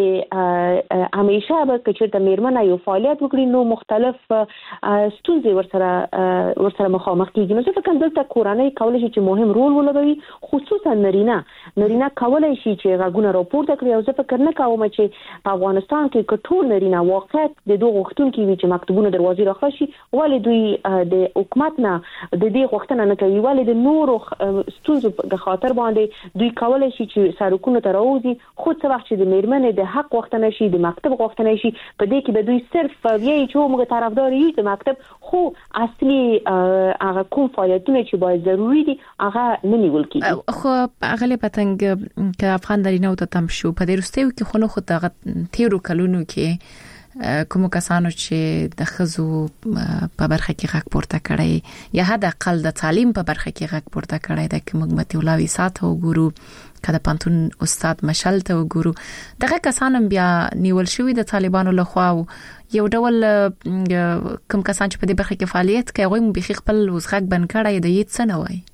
چې همیشه به که چېرته میرمنه یو فعالیت وکړي نو مختلف ستونزې ورسره ورسره مخامخ کېږي نو زه فکر کوم دلته کورنۍ کولی شي چې مهم رول ولوبوي خصوصا نارینه نارینه کولی شي چې غږونه راپورته کړي او زه فکر نه کوم چې په افغانستان کې کټول نارینه واقع د دوه غوښتونکو وي چې مکتوبونه دروازې راخلي شي ولې دوی د حکومت نه د دې غوښتنه نه کوي ولې د نورو ستونزو په خاطر باندې دوی کولی شي چې سرکونو ته راوځي خو څه وخت چې د میرمنې د حق غوښتنه شي د مکتب غوښتنه شي په دې کې به دوی صرف وایي چې موږ طرفدار یو د مکتب خو اصلي هغه کوم فعالیتونه چې باید ضروري دي هغه نه نیول کیږي خو هغه پتنګ ک افغان نارینه ته تم شو په دې وروستیو کې خو نو خو د تیرو کلونو کې کوم کسانو چې د خزو په برخه کې غږ پورته کړي یا حد اقل د تعلیم په برخه کې غږ پورته کړي د کوم متي ولاوي ساته وګورو کله پانتون استاد مشل ته وګورو دغه کسانو بیا نیول شوی د طالبانو لخوا یو ډول کوم کسان چې په دې برخه کې فعالیت کوي هغه به خپل وسغږ بن کړي د یت سنه وای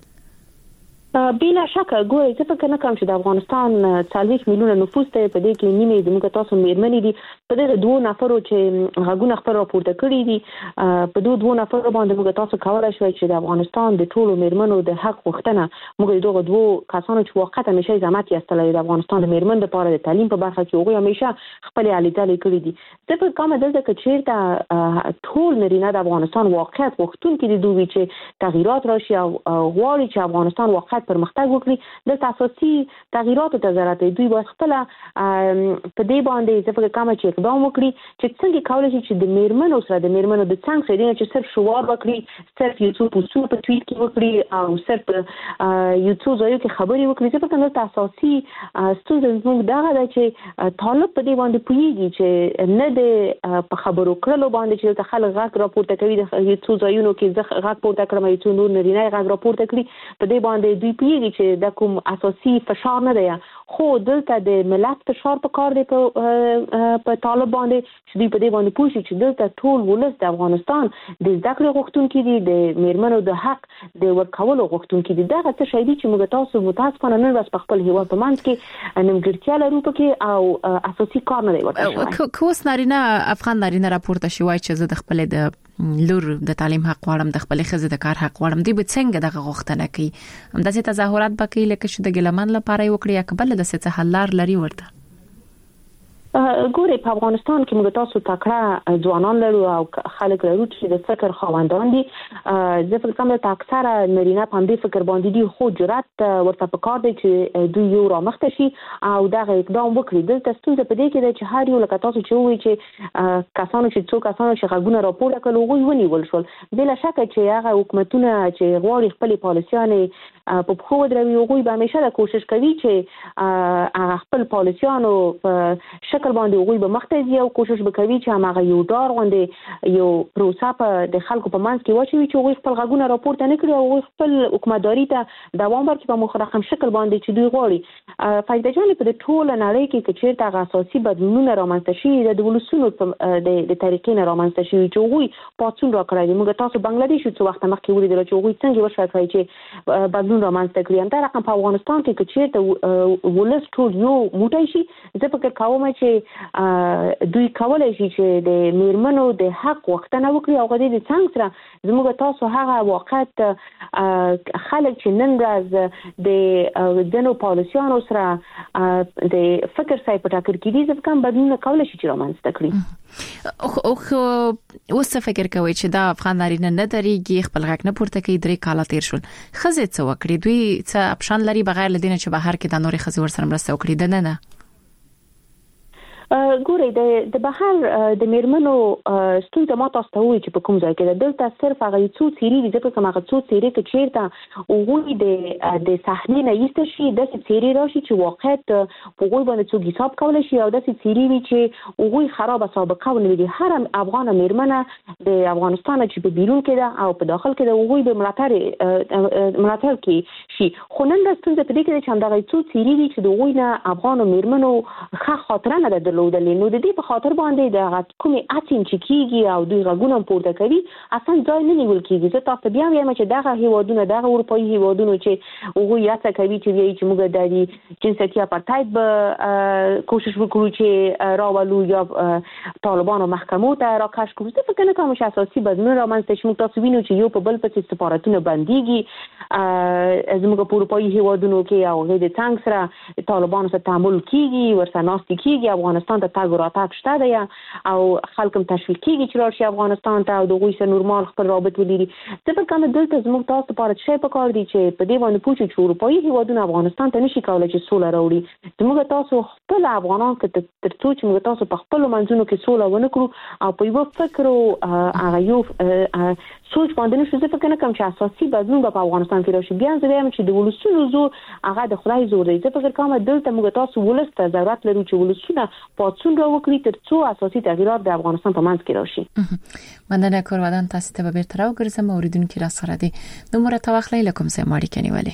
بلا شک ګورئ څه فکر نه کوم چې د افغانستان څلوېښت میلیونه نفوس ته په دې کې نیمه د موږ تاسو میرمنې دي په دې دوه نفرو چې غږونه خپل راپورته کړي دي په دوه دوه نفرو باندې موږ تاسو کولای شو چې د افغانستان د ټولو میرمنو د حق غوښتنه موږ دغه دوه کسانو چې واقعا همیشه زحمت یستلې د افغانستان د میرمن لپاره د تعلیم په برخه کې هغه همیشه خپل الیدل کړي دي څه په کومه دلته کې چیرته ټول نارینه د افغانستان واقعیت غوښتونکي دي دوی چې تغیرات راشي او غواړي چې افغانستان واقعیت پرمختګ وکړي د اساسي تغیراتو ته ضرورت دی دوی باید خپل په دې باندې ځکه کوم چې اقدام وکړي چې څنګه کولای شي چې د میرمنو سره د میرمنو د څنګه سره چې صرف شوار وکړي صرف یو څو پوسټونه په ټویټ کې وکړي او صرف یو څو ځایو کې خبري وکړي چې په کومه اساسي ستونزه زموږ دغه ده چې طالب په دې باندې پوهیږي چې نه د په خبرو کړلو باندې چې د خلک غږ راپورته کوي د یو څو ځایونو کې ځخ غږ پورته کړم یو څو نور نارینه غږ راپورته کړي په دې باندې دوی پیږي چې د کوم اساسي فشار نه دی خو دلته د ملت فشار په کار دی په په طالب باندې چې دوی په دې باندې پوښي چې دلته ټول ولس د افغانستان د زده کړې غوښتونکي دي د میرمنو د حق د ورکولو غوښتونکي دي دغه څه شی دي چې موږ تاسو متاسفانه نن ورځ په خپل هیواد په منځ کې نیمګړتیا لرو پکې او اساسي کار نه دی ورته کوس نارینه افغان نارینه راپورته شوی چې زه د خپل د لور د تعلیم حق غواړم د خپل خزه د کار حق غواړم دی به څنګه دغه غوښتنه کوي همداسې تظاهرات وکړي لکه چې د ګلمان لپاره وکړي یا قبل د څه حل لار لري ورته ګورې په افغانستان کې موږ تاسو تکړه ځوانان لرو او خلک لرو چې د فکر خاوندان دي. زه فکر کوم چې اکثره نارینه په دې فکر باندې دي، خو جرأت ورته پکار دی چې دوی یو رامخته شي او دغه اقدام وکړي. دلته ستونزه په دې کې ده چې هر یو لکه تاسو چې وایي چې کسانو چې څو کسانو چې غږونه راپورته کړل هغوی ونیول شول. بلا شکه چې هغه حکومتونه چې غواړي خپلې پالیسیانې په پښو ودروي هغوی به همیشه د کوشش کوي چې خپل پالیسیانو په شکل باندې هغوی به مخته ځي او کوشش به کوي چې هماغه یو ډار غوندې یو پروسه په د خلکو په منځ کې واچوي چې هغوی خپل غږونه راپورته نه کړي او هغوی خپل حکومتداري ته دوام ورکړي په مخرخم شکل باندې چې دوی غواړي. فایده جانې په د ټوله نړۍ کې که چېرته هغه اساسي بدلونونه رامنځته شوي د ولسونو د طریقې نه رامنځته شوي چې هغوی پاڅون راکړی دی. موږ تاسو بنګلادیش څو وخته مخکې ولیدل چې هغوی څنګه وشوی کړی چې بدلون رامنځته کړي. همدا رقم په افغانستان کې که چېرته ولس ټول یو موټی شي، زه فکر کوم چې دوی کولای شي چې د میرمنو د حق وختنه وکړي او غوډې د څنګه سره زموږ تاسو هغه واقعیت خلک چې نن ورځ د دنو پالیسیانو سره د فکر سای په ټاکر کې دي ځکه کوم بدلون کولای شي چې رامنځته کړي. او خو اوس فکر کوي چې دا افغان نارینه نه درېږي، خپل غږ نه پورته کوي، درې کاله تیر شول، ښځې څه وکړي؟ دوی څه اپشن لري بغیر له دې نه چې بهر کې د نورې ښځې ورسره مرسته وکړي؟ ده نه نه ګورې د د بهر د میرمنو ستونزه ما تاسو ته وایي چې په کوم ځای کې ده. دلته صرف هغه څو څیرې دي ځکه کوم هغه څو څیرې کې چېرته هغوی د د صحنې نه ایسته شي، داسې څیرې راشي چې واقعیت په هغوی باندې څوک حساب کولی شي او داسې څیرې وي چې هغوی خرابه سابقه ونه لري. هر افغانه میرمنه د افغانستان چې په بیرون کې ده او په داخل کې ده هغوی به ملاتړ ملاتړ کې شي. خو نن د ستونزه په دې کې ده چې همدغه څو څیرې دي چې د هغوی نه افغانو میرمنو ښه خاطره نه ده درلودلې. نو د دې په خاطر باندې د کومې اڅین چې کیږي او دوی غږونه پورته کوي اصلا ځای نه نیول کیږي. زه تاسو بیا وایم چې دغه هیوادونه دغه اروپایي هیوادونه چې هغوی هڅه کوي چې وایي چې موږ د جنسیتي اپارتاید به کوشش وکړو چې راولو یا طالبانو محکمو ته راکش کړو. زه فکر نه کوم چې اساسي بدلون رامنځته شي. موږ تاسو وینو چې یو په بل پسې سفارتونه بندېږي زموږ په اروپایي هیوادونو کې او هغې د څنګ سره طالبانو سره تعامل کیږي، ورسره ناستې کیږي، افغانستان ته تګ راتګ شته دی او خلک هم تشویق کیږي چې راشي افغانستان ته او د هغوی سره نورمال خپل رابط ولري. زه فکر کوم دلته زموږ تاسو لپاره څه پکار دي چې په دې باندې پوه شو چې اروپایي هیوادونه افغانستان ته نشي کولی چې سوله راوړي. زموږ تاسو خپل افغانان که تر څو چې موږ تاسو په خپلو منځونو کې سوله ونه کړو او په یوه فکر او هغه یو سوچ باندې نشو، زه فکر نه کوم چې اساسي بدلون به په افغانستان کې راشي. بیا زه وایم چې د ولسونو زور هغه د خدای زور دی. زه فکر کوم دلته موږ تاسو ولس ته ضرورت لرو چې ولسونه پاڅون راوکړي تر څو اساسي تغییرات د افغانستان په منځ کې راشي. مننه کورودان، تاسو ته به بیرته راوګرځم. اوریدونکو را سره دي نو مرته واخلئ لکم سه ماړي کني ولی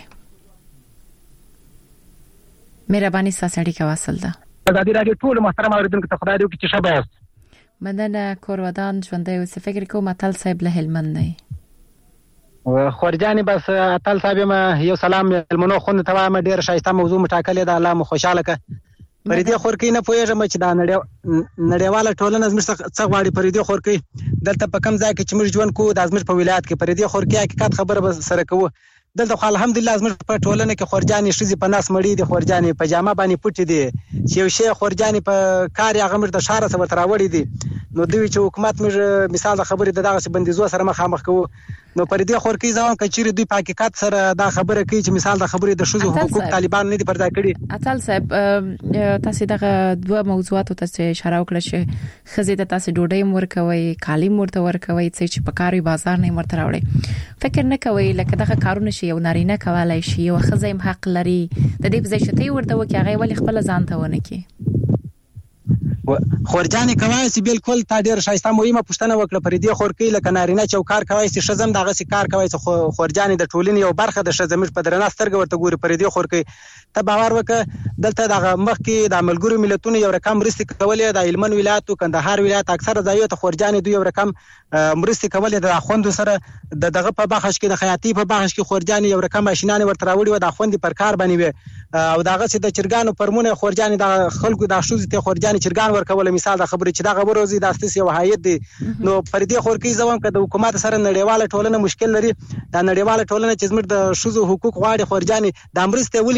مهرباني ساسړي کا وصل ده. د دې راډیو ټول محترم اوریدونکو ته خدای دې وکړي چې شباست. مننه کورودان، ژوندۍ اوسه. فکر کوم اتل صاحب له هلمند نه خورجانې بس اتل صاحب ما یو سلام ملمنو خوند ته وایم. ډېر شایسته موضوع مټاکلې ده، الله مو خوشاله کړه. پردي خورکی نه پوهېږم چې دا نړیواله ټولنه زموږ څه غواړي. پردي خورکی دلته په کم ځای کې چې موږ ژوند کوو دا زموږ په ولایت کې پردي خورکی حقیقت خبره به سره کوو. دلته خو الحمدلله زموږ په ټولنه کې خورجانې ښځې په ناس مړې دي، خورجانې په جامه باندې پټې دي چې یو شی خورجانې په کار یې هغه موږ د ښاره څخه ورته راوړي دي. نو دوی چې حکومت موږ مثال د خبرې د دغسې بندیزو سره مخامخ کوو. نو پر دې خورکی ځوان که چیرې دوی په حقیقت سره دا خبره کوي چې مثال د خبرې د ښځو حقوق طالبان نه دي پرځای کړي. اتل صاحب تاسو دغه دوه موضوعاتو ته اشاره وکړه چې ښځې ته تاسو ډوډۍ ورکوي، کالي ورته ورکوي چې په کاري بازار نه ورته راوړي. فکر نه کوي لکه دغه کارونه شي یو نارینه کولای شي، یو ښځه هم حق لري د دې په ځای چې ته ورته وکړي هغه ولې خپل ځان ته ونه کړي؟ خورجانې کوای شي بالکل تا ډېر ښایسته مهمه پوښتنه وکړه. پر دې خورکۍ لکه نارینه چې یو کار کوای شي ښځه هم دغسې کار کوای شي. خورجانې د ټولنې یو برخه ده، ښځه موږ په درنه سترګه ورته ګورو. پر دې خورکۍ ته باور وکړه دلته دغه مخکې د ملګرو ملتونو یو رقم مرستې کولې، د هلمند ولایت او کندهار ولایت اکثره ځایو ته خورجانې دوی یو رقم مرستې کولې. د خوندو سره د دغه په بخش کې د خیاطۍ په بخش کې خورجانې یو رقم ماشینانې ورته راوړي وه، د خوندې پر کار باندې وې. او دغسې د چرګانو فرمونه خورجانې د خلکو د ښځو ته خورجانې چرګان ورکوله. مثال د خبرې چې دغه وروځي د استث یو هایت دی. نو پر دې خورکۍ زه وایم که د حکومت سره نړیواله ټولنه مشکل لري، دا نړیواله ټولنه چې زموږ د ښځو حقوق غواړي خورجانې دا مرستې ولې بندې کړې؟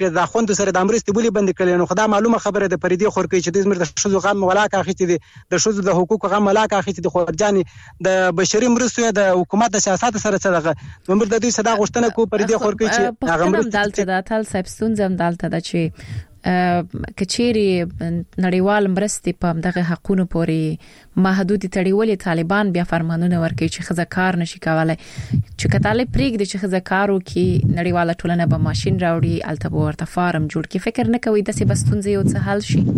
د خوند سره د امرستي بولی بند کړل. نو خدا معلومه خبره ده پردي خورکی چې د زمر د شذو غم ولاکه اخیتی دي د شذو د حقوق غم ولاکه اخیتی دي خورجاني د بشري مرستو د حکومت د سیاست سره څه دغه موږ د دوی صدا غوښتنه کو پردي خورکی چې هغه مرسته دالته د اتل صاحب ستونزم دالته د چې کچيري نړیوال مرستې په دغه حقونو پورې محدود تړیولې طالبان بیا فرمانونه ورکوي چې خزه کار نشي کولای چې کتاله پریګ د چې خزه کارو کې نړیواله ټولنه به ماشين راوړي الته ورته فارم جوړ کی فکر نه کوي د څه بستونځي او څه حل شي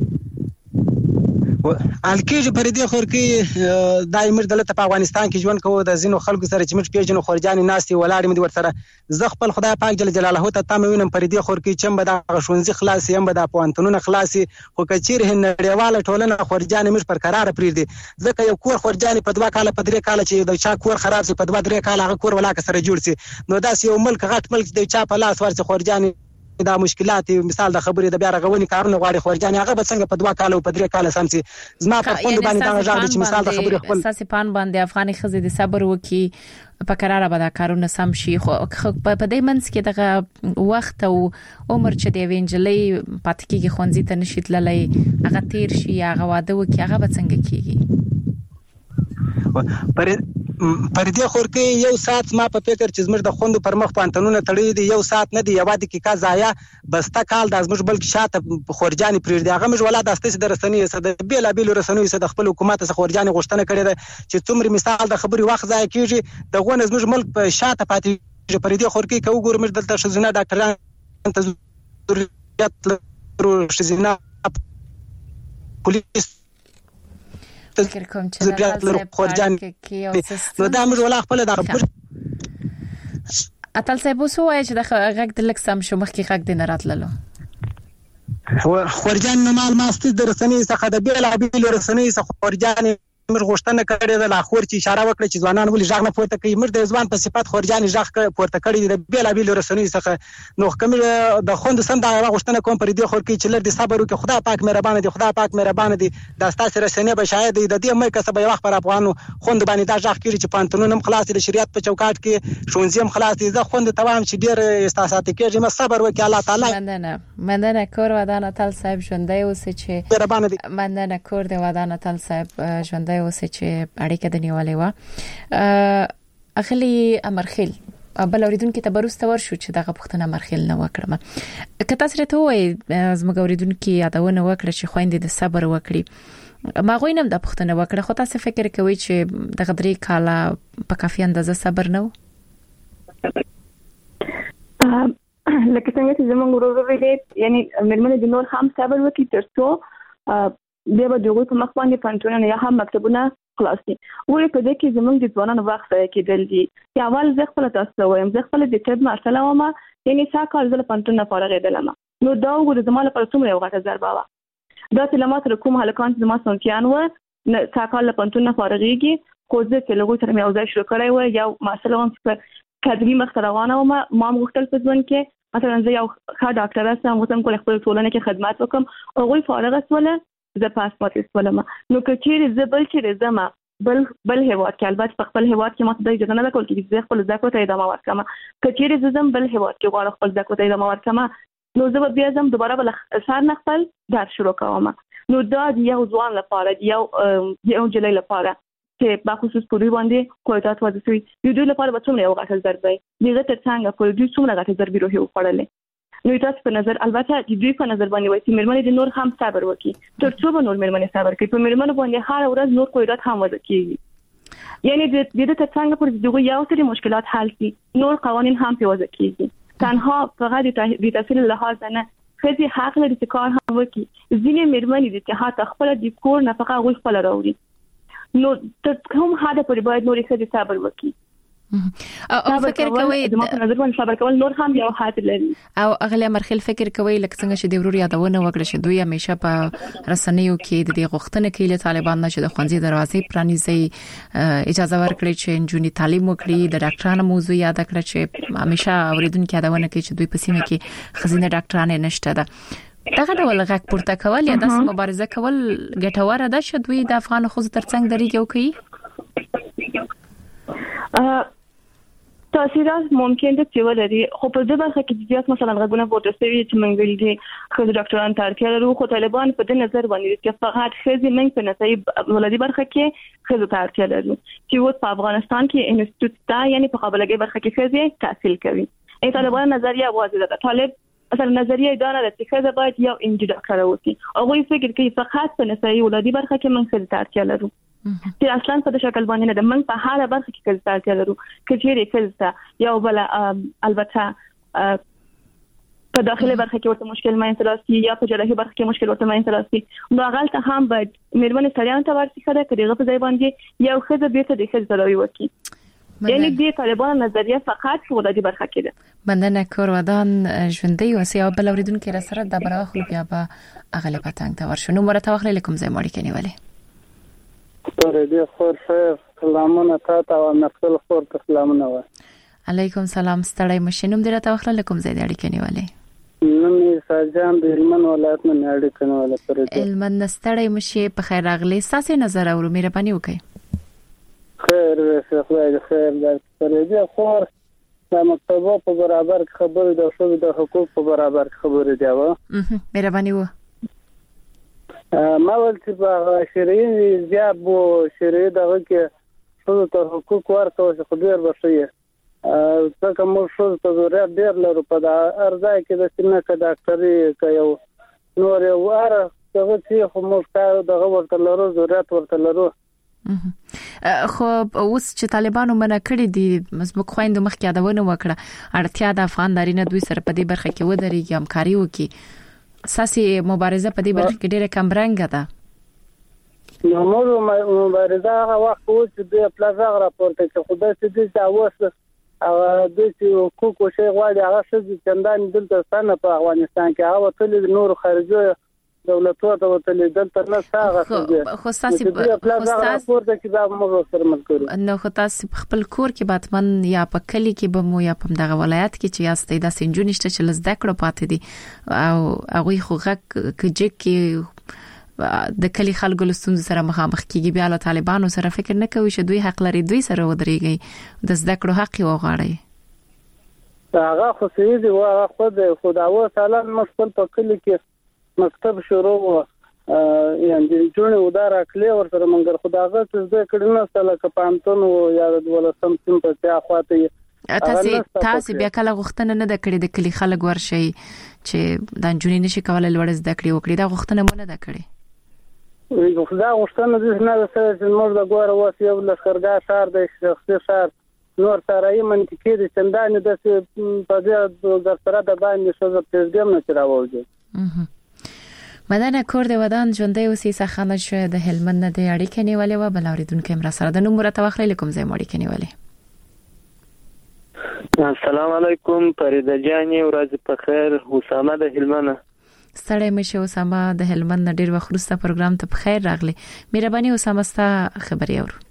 الکیج پر دې خور کې دایمر دلته په افغانستان کې ژوند کوو د زینو خلکو سره چې موږ پیژنو خورجاني ناستي ولاړې مې ورسره زه خپل خدای پاک جل جلاله ته تم وینم پر دې خور کې چې به د شونځي خلاصي هم به د پوانتونو خلاصي خو کچیر نړیواله ټولنه خورجاني موږ پر قرار پرې دي ځکه یو کور خورجاني په دوا کال په درې کال چې د چا کور خراب سي په دوا درې کال هغه کور ولاکه سره جوړ سي نو داس یو ملک غټ ملک د چا په لاس ورسي خورجاني دا مشکلات مثال د خبرې د بیا رغونې کارونه غواړي خورجاني هغه به څنګه په دوا کال او په درې کال سم سي زما په خوند باندې دا ژغ چې مثال د خبرې خپل اساسي پان باندې افغاني خزې د صبر وکي په قرار به دا کارونه سم شي خو په دې منځ کې دغه وخت او عمر چې د وینجلې پاتې کېږي خونځي ته نشي تللی هغه تیر شي هغه واده وکي هغه به څنګه کېږي پر پر دې خور کې یو سات ما په فکر چې زمر د خوند پر مخ پانتنونه تړي دي یو سات نه دی یو د کې کا ضایع بسته کال د ازمر بلکې شاته خورجاني پرې دی هغه مش ولادت استې د رسنۍ سره د بیل بیل رسنۍ سره د خپل حکومت سره خورجاني غوښتنه کړې ده چې څومره مثال د خبري وخت ضایع کیږي د غون ازمر ملک په شاته پاتې پر دې خور کې کو ګور مش دلته شزنه ډاکټران ته ضرورت شزنه پولیس فکر کوم چې د خورجان کې نو دا موږ ولا خپل د اتل صاحب وسو چې د غږ د لک سم شو مخکې غږ د نراتللو خورجان نمال ماستې د رسنۍ څخه د بیل بیل رسنۍ څخه خورجان موږ غوښتنه کړې ده لا خور چې اشاره وکړه چې ځوانان ولې ژغ نه پورته کوي موږ د ځوان په صفات خورجان ژغ پورته کړی د بیل بیل رسنۍ څخه نو کوم د خوند سم دا غوښتنه کوم پر دې خور کې چې لر د صبر وکړي خدای پاک مهربان دي خدای پاک مهربان دي د تاسو رسنۍ به شاید د دې مې کسب یو وخت پر افغانو خوند باندې دا ژغ کړي چې پانتونونه هم خلاص دي شریعت په چوکاټ کې شونځي هم خلاص دي زه خوند توام چې ډیر استاسات کېږي ما صبر وکړي الله تعالی مننه مننه کور ودان اتل صاحب ژوندۍ اوسه چې مهربان دي مننه کور د ودان اتل صاحب ژوندۍ اوسه چې اړیکه د نیولې و اخلي امرخیل بل اوریدونکو ته بروسته ورشو چې دغه پښتنه امرخیل نه وکړم که تاسو ته وای زموږ اوریدونکو یادونه وکړه چې خويندې د صبر وکړي ما غوینم د پښتنه وکړه خو تاسو فکر کوئ چې دغه درې کاله په کافي اندازه صبر نه و لکه څنګه چې زموږ ورور ویلې یعنی مېرمنې د نور هم صبر وکړي ترڅو بیا به دغه په مخ باندې پانتونونه یا هم مکتبونه خلاصي وې په دې کې زموږ د ځوانانو وخت کېدل دي یا اول زه خپل تاسو وایم زه خپل د طب مرسله ومه یعنی څا کال زله پانتونه فارغ دلم نو دا وګوره زماله پر څومره وغټه ضربه وا دا چې لمات کوم هلکان زما سنتيان و څا کال پانتونه فارغيږي خو زه چې لغوي تر مې اوځای شروع کړی و یا مرسله وم چې کډوی مختروانه ومه ما مختلف ځون کې مثلا زه یو ښه ډاکټر اسم وتم کول خپل ټولنه کې خدمات وکم او غوي فارغ اسوله زه پاسپورت استولم نو کچېره زه بل چې زما بل بل هواد کې البته په خپل هواد کې ماته د اجازه نه کول چې زه خپل ځکو ته ادامه ورکړم کچېره زه زم بل هواد کې غواړم خپل ځکو ته ادامه ورکړم نو زه بیا زم دوباره بل سار نه خپل درس شروع کوم نو دا یو ځوان لپاره یو یو جلې لپاره چې په خصوص پوری باندې کوټات وځي یو دوی لپاره به څومره یو غټه ضربه دیغه تر څنګه په دوی څومره غټه ضربه روحي وخړلې نو تاسو په نظر البته د دوی په نظر باندې وایي چې مېرمنې د نور هم صبر وکړي ترڅو به نور مېرمنې صبر کوي په مېرمنو باندې هر ورځ نور کویرات هم وځي کیږي یعنی د دې تر څنګه پر دغه یو سری مشکلات حل شي نور قوانين هم په وځي کیږي تنها فقط د تحصیل لحاظ نه خځې حق لري چې کار هم وکړي ځینې مېرمنې د ته خپل د کور نفقه غوښ خپل راوړي نو تر کوم حد پورې باید نور خځې صبر وکړي او فکر کوي د ما په نظر باندې صبر کول نور هم یو حد لري او اغلی مرخل فکر کوي لکه څنګه چې د ورور یادونه وکړه چې دوی همیشه په رسنیو کې د دې غوښتنه کوي له طالبان نه چې د خوندې دروازې پرانیزي اجازه ورکړي چې جونی تعلیم وکړي د ډاکټرانو موضوع یاد کړه چې همیشه اوریدونکو یادونه کوي چې دوی په سیمه کې خزینه ډاکټرانه نشته ده دغه ډول غږ پورته کول یا د مبارزه کول ګټوره ده چې دوی د افغان خو ترڅنګ درېږي او کوي تاثیرات ممکن دي چې ولري خو په دې برخه کې زیات مثلا غوونه پورته شوی چې موږ ویل دي خو ډاکټران ته اړتیا لرو خو طالبان په دې نظر باندې چې فقط خزي موږ په نسایب ولادي برخه کې خزو ته اړتیا لرو چې اوس په افغانستان کې انسټیټیوټ تا یعنی په قابلګي برخه کې خزي تحصیل کوي ای طالبان نظریه واضحه ده. طالب مثلا نظریه اداره د چې باید یو انجینر ډاکټر اوسي او غوي فکر کوي فقط په نسایي ولادي برخه کې موږ خزو ته اړتیا لرو چې اصلا په شکل باندې نه د من په هر برخه کې کله تاړتیا لرو کچېری کله یو بل البته په داخلي برخه کې ورته مشکل مې انتلاسي یا په جراحي برخه کې مشکل ورته مې انتلاسي نو غلطه هم باید مېرمنې سړیان ته ورسې کړه کړي په ځای باندې یو خزه بیرته د خزه راوي وکي یعنی دې طالبان نظریه فقط په ولادي برخه کې ده. بندنه کور ودان ژوندۍ وسی او بل اوریدونکو را سره د براخلو بیا به اغلی پتنګ ته ورشو نو مرته واخلې لکم ځای مړی کني ولی پر دې خور خیر سلامونه تاسو او نقل خور ته سلامونه و علیکم سلام ستړی مشینم دې راته واخلې لکم ځای د اړیکې نیولې نو مې ساجان د هلمند ولایت نه اړیکې نیولې پر دې هلمند ستړی مشي په خیر راغلی ساسي نظر اورو مهرباني وکړئ. خیر وسه خدای خیر در پر دې خور د مکتبو په برابر خبرې د شوی د حقوق په برابر خبرې دی و مهرباني و ما ول چې په شریعي زیابو شریعي دغه کې څه ته حقوق ورکوي چې خبر بشي څنګه مو شو ته ضرورت ډیر لرو په ارزای کې د سینه کې ډاکټري کوي نور یو اره دغه چې خو موږ کار دغه ورته لرو ضرورت ورته لرو خو اوس چې طالبانو منع کړی دي مسبوق خويند مخ کې یادونه وکړه اړتیا د افغان دارینه دوی سره په دې برخه کې ودرېږي همکاري وکړي ساسي مبارزه په دې برخه کې ډېره کم رنګه ده. نو موږ مبارزه هغه وخت چې د پلازا راپورته کې خدای دې چې اوس او د چې حقوق او شی غواړي هغه څه چندان دلته ستنه په افغانستان کې هغه ټول نور خارجي دولتونو ته وتل دلته نه ساغه خو تاسو په راپورته کې دا موږ سره ملګرو نو خو تاسو خپل کور کې باتمن یا په کلی کې به مو یا په دغه ولایت کې چې یاستئ د سنجونشته چې لزده کړو پاتې دي او هغه خو غک کې د کلی خلکو لستون سره مخامخ کیږي بیا له طالبانو سره فکر نه کوي چې دوی حق لري دوی سره ودرېږي د زده کړو حق وغواړي هغه خو سیدي هغه خود خداوه تعالی مخکل په کلی کې مکتب شروع و یعنی جوړ ودار اکلی ورته منګر خداغه څه کړي نه سره کپانتون او یا د ولسم سم په ځای خواته تاسو تاسو بیا کله غوښتنه نه د کړې د کلی خلک ورشي چې د انجونی نشي کولای لوړ زده کړي وکړي دا غوښتنه مونږ نه کړې وی خدا غوښتنه د نه سره چې موږ د ګوره واسي یو لخرګا شهر د شخصي شهر نور سره یې منطقي د چندانې د په دې د سره د باندې څه د پرېږدم نه چراوږي مدنه کور د ودان ژوندۍ اوسې څخه شو د هلمند د اړیکې نیولې و بل اوریدونکو مر سره د نومره توخلې لیکم زې مړی کې نیولې. السلام علیکم فریده جانې ورځ په خیر اسامه د هلمند ستړی مشه اسامه د هلمند ډیر وخت وروسته پروګرام ته په خیر راغلی مهرباني اسامه ستا خبري اورو.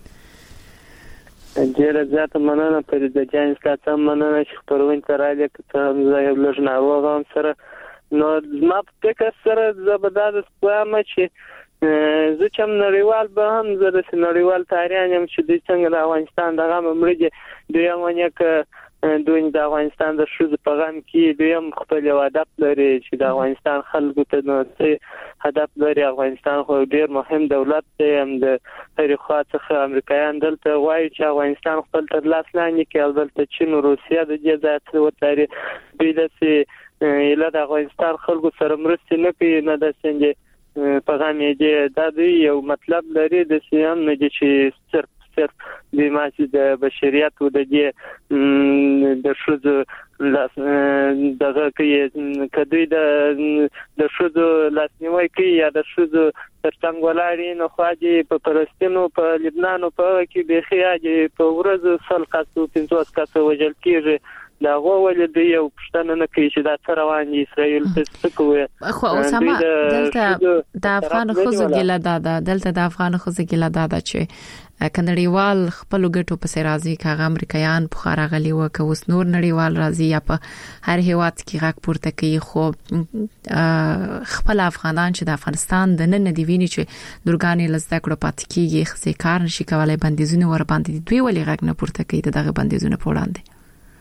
ډیره زیاته مننه فریده جانې ستاسو مننه چې خبرونه تر راځي چې زه یو لږ نه وغم سره نو ما په فکر سره زبردست کوم چې زه چې نړیوال به هم زه د نړیوال تاریخ هم چې د څنګه د افغانستان دغه مملکت دوی هم یک دوی د افغانستان د شوز په غم کې دوی هم خپل هدف لري چې د افغانستان خلکو ته نو هدف لري افغانستان خو ډیر مهم دولت دی هم د هر خوا څخه امریکایان دلته وایي چې افغانستان خپل تر لاس لاندې کې البته چین او روسیا د دې ځای وتاري دوی د اله د افغانستان خلکو سره مرسته نه کوي نه د څنګه په غامې دي دا دی یو مطلب لري د سیام نه دي چې صرف صرف د ماسي د بشریت او د دې د شوز دغه کې کدی د د شوز لاسنیوي کوي یا د شوز ترڅنګ ولاړی نو خواږي په فلسطین او په لبنان او په کې بخیا دي په ورځ سل کاسو پنځوس کاسو وجل کیږي دا غوول دی یو پښتنه نه کوي چې دا څه روان دي اسرائیل څه کوي. خو اسامه دلته د افغان خوځو ګیله دادا دلته د افغان خوځو ګیله دادا چې کنړیوال خپل ګټو په سر راځي کاغه امریکایان په خارغلی و که اوس نور نړیوال راځي یا په هر هیواد کې غږ پورته کوي خو خپل افغانان چې د افغانستان د نن دی ویني چې درګانې لزده کړو پات کیږي خزي کار نشي کولای بندیزونه ور باندې دوی ولې غږ نه پورته کوي دغه بندیزونه په وړاندې.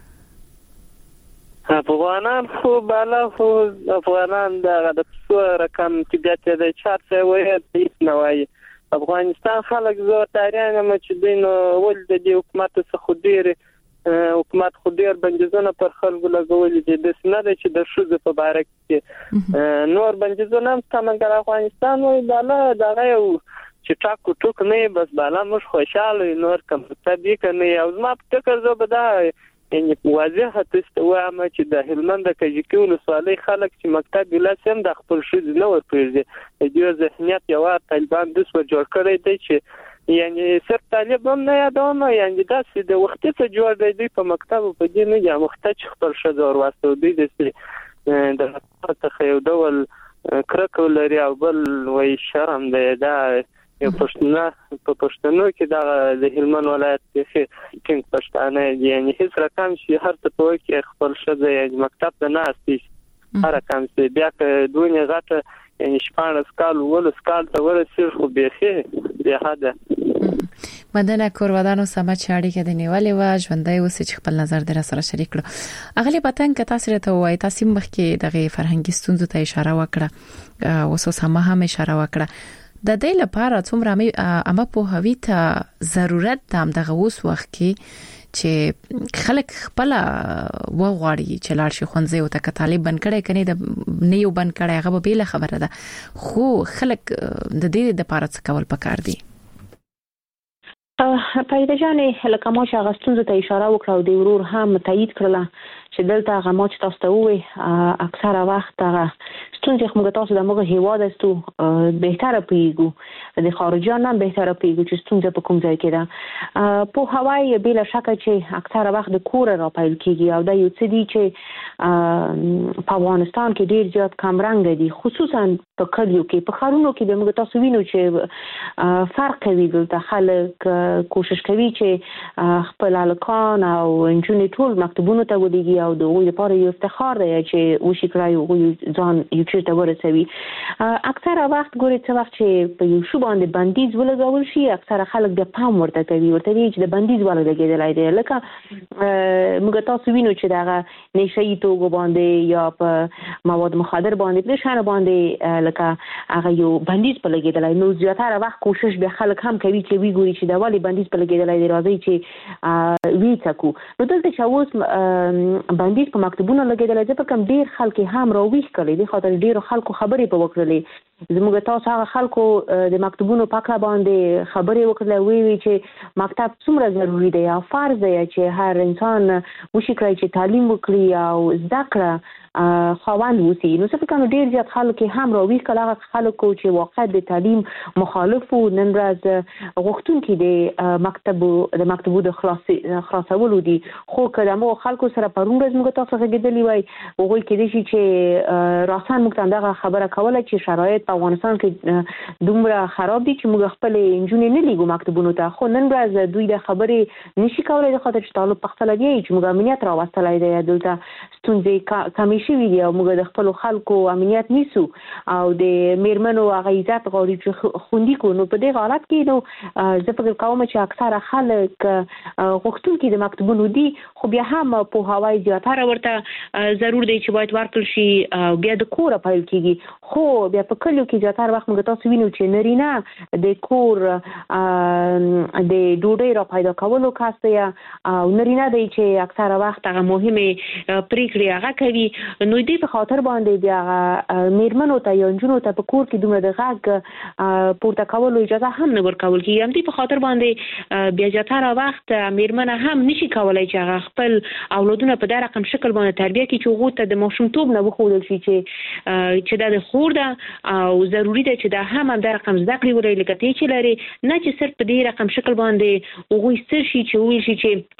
افغانان خو بالا خو افغانان دغه د څو رقم طبيعت د چارته وایي نه وایي. افغانستان خلک زو تاریخ ما چې دین ول د حکومت څخه ډیر حکومت خو ډیر بندیزونه پر خلکو لګول دي د سند چې د شوزه په باره کې نور بندیزونه هم څنګه افغانستان وای بالا دغه یو چې ټاکو ټوک نه بس بالا مش خوشاله نور کوم طبيعي کنه او ما په فکر زو به دا یعنی واضحه تستوام چې د هلمند کجکی ولسوالۍ خلک چې مکتب ولاسم د خپل شوز نه ورپېږي د دې ذهنیت یو طالبان د څو جوړ کړی دی چې یعنی صرف طالب هم نه یادوم یعنی دا چې د وخت ته جوړ دی په مکتب په دې نه یا مختچ خپل شذور واسطه دی د د څه یو ډول کرکو لري او بل وای شرم دی دا یو پښتنه په پښتنو کې دا د هلمند ولایت کې څنګه پښتانه یعنی هیڅ رقم شي هر څه په کې خپل شذ یعنی مکتب ته نه استي هر رقم چې بیا که دونه غټه یعنی شپانه سکال ول سکال ته ورسېږي خو به به هدا مدنه کورودانو سمه چاړي کې د نیولې و ژوندۍ اوس چې خپل نظر در سره شریک کړو اغلی پتن ک تاسو ته وای تاسو مخ کې دغه فرهنګي ستونزو ته اشاره وکړه او سم هم اشاره وکړه د دې لپاره څومره امه په هوی ته ضرورت دام دغه اوس وخت کې چې خلک خپل وغواړي چې لاړ شي خونځي او ته طالب بن کړي کني د نه یو بن کړي هغه به له خبره ده خو خلک د دې د لپاره څه کول پکار دي. پایده جانې لکه ما چې غستون ته اشاره وکړه او د ورور هم تایید کړله چې دلته هغه ما چې تاسو ته وې اکثره وخت هغه ستونزې خو موږ تاسو د موږ هیواد استو بهتره پیګو د خارجيان هم بهتره پیګو چې ستونزې په کوم ځای کې ده په هوای بلا شک چې اکثره وخت د کور را پایل کیږي او دا یو څه دي چې په افغانستان کې ډیر زیات کم رنګ دي خصوصا په کلیو کې په خارونو کې به موږ تاسو وینو چې فرق کوي دلته خلک کوشش کوي چې خپل الکان او انجونې ټول مکتبونو ته ودیږي او د وګړي لپاره یو افتخار دی چې وشي کړای او ځان یو چیرته ورسوي. اکثره وخت ګوري چې وخت چې په یو شو باندې بندیز ولګول شي اکثره خلک د پام ورته کوي ورته وی چې د بندیز ولګېدلای دی لکه موږ تاسو وینو چې دغه نشئی توګه باندې یا په مواد مخدر باندې په شان باندې لکه هغه یو بندیز په لګېدلای نو زیاتره وخت کوشش به خلک هم کوي چې وی ګوري چې دا والی بندیز په لګېدلای دی راځي چې وی تکو نو دلته چې اوس بندیز په مکتبونو لګېدلای ځکه کوم ډیر خلک هم راويخ کړي دي خاطر ډیرو خلکو خبرې په وکړلې زموږ تاسو هغه خلکو د مکتبونو پاکه باندې خبرې وکړلې وی وی چې مکتب څومره ضروری دی او فرض دی چې هر انسان وشي کړی چې تعلیم وکړي او زده کړه خواوند وسی نو څه کوم ډیر زیات خلک هم راوي کله خلکو چې واقع د تعلیم مخالف او نن ورځ غوښتونکي د مکتب د مکتبو د خلاص خلاصولو دي خو کله مو خلکو سره پرون ورځ موږ تاسو غږیدلی وای وګورئ کې دي چې راسن موږ دغه خبره کوله چې شرایط په افغانستان کې دومره خراب دي چې موږ خپل انجونې نه لیګو مکتبونو ته خو نن ورځ دوی د خبرې نشي کولای د خاطر چې طالب پختل دی چې موږ امنیت راوستلای دی دلته ستونزې کمی شوي دي او موږ د خپل خلکو امنیت نیسو او د میرمنو هغه عزت غواړي چې خوندي کو نو په دې حالت کې نو زه فکر کوم چې اکثره خلک غوښتونکي د مکتبونو دي خو بیا هم په هوای زیاتره ورته ضرور دی چې باید ورکړل شي او بیا د کور په کېږي خو بیا په کلیو کې زیاتره وخت موږ تاسو وینو چې نرینه د کور د ډوډۍ را پیدا کولو کاسته او نرینه دی چې اکثره وخت هغه مهمه پریکړې هغه کوي نو دې په خاطر باندې بیا میرمنو ته یا جنونو ته په کور کې دومره د غږ پورته کولو اجازه هم نه ورکول کیږي هم دې په خاطر باندې بیا زیاتره وخت میرمنه هم نشي کولای چې هغه خپل اولادونه په دغه رقم شکل باندې تربیه کړي چې هغه ته د ماشومتوب نه وښودل شي چې چې دا د خور ده او ضروری ده چې دا هم هم د رقم زده کړې ولري لکه چې لري نه چې صرف په دې رقم شکل باندې هغه ستر شي چې ویل شي چې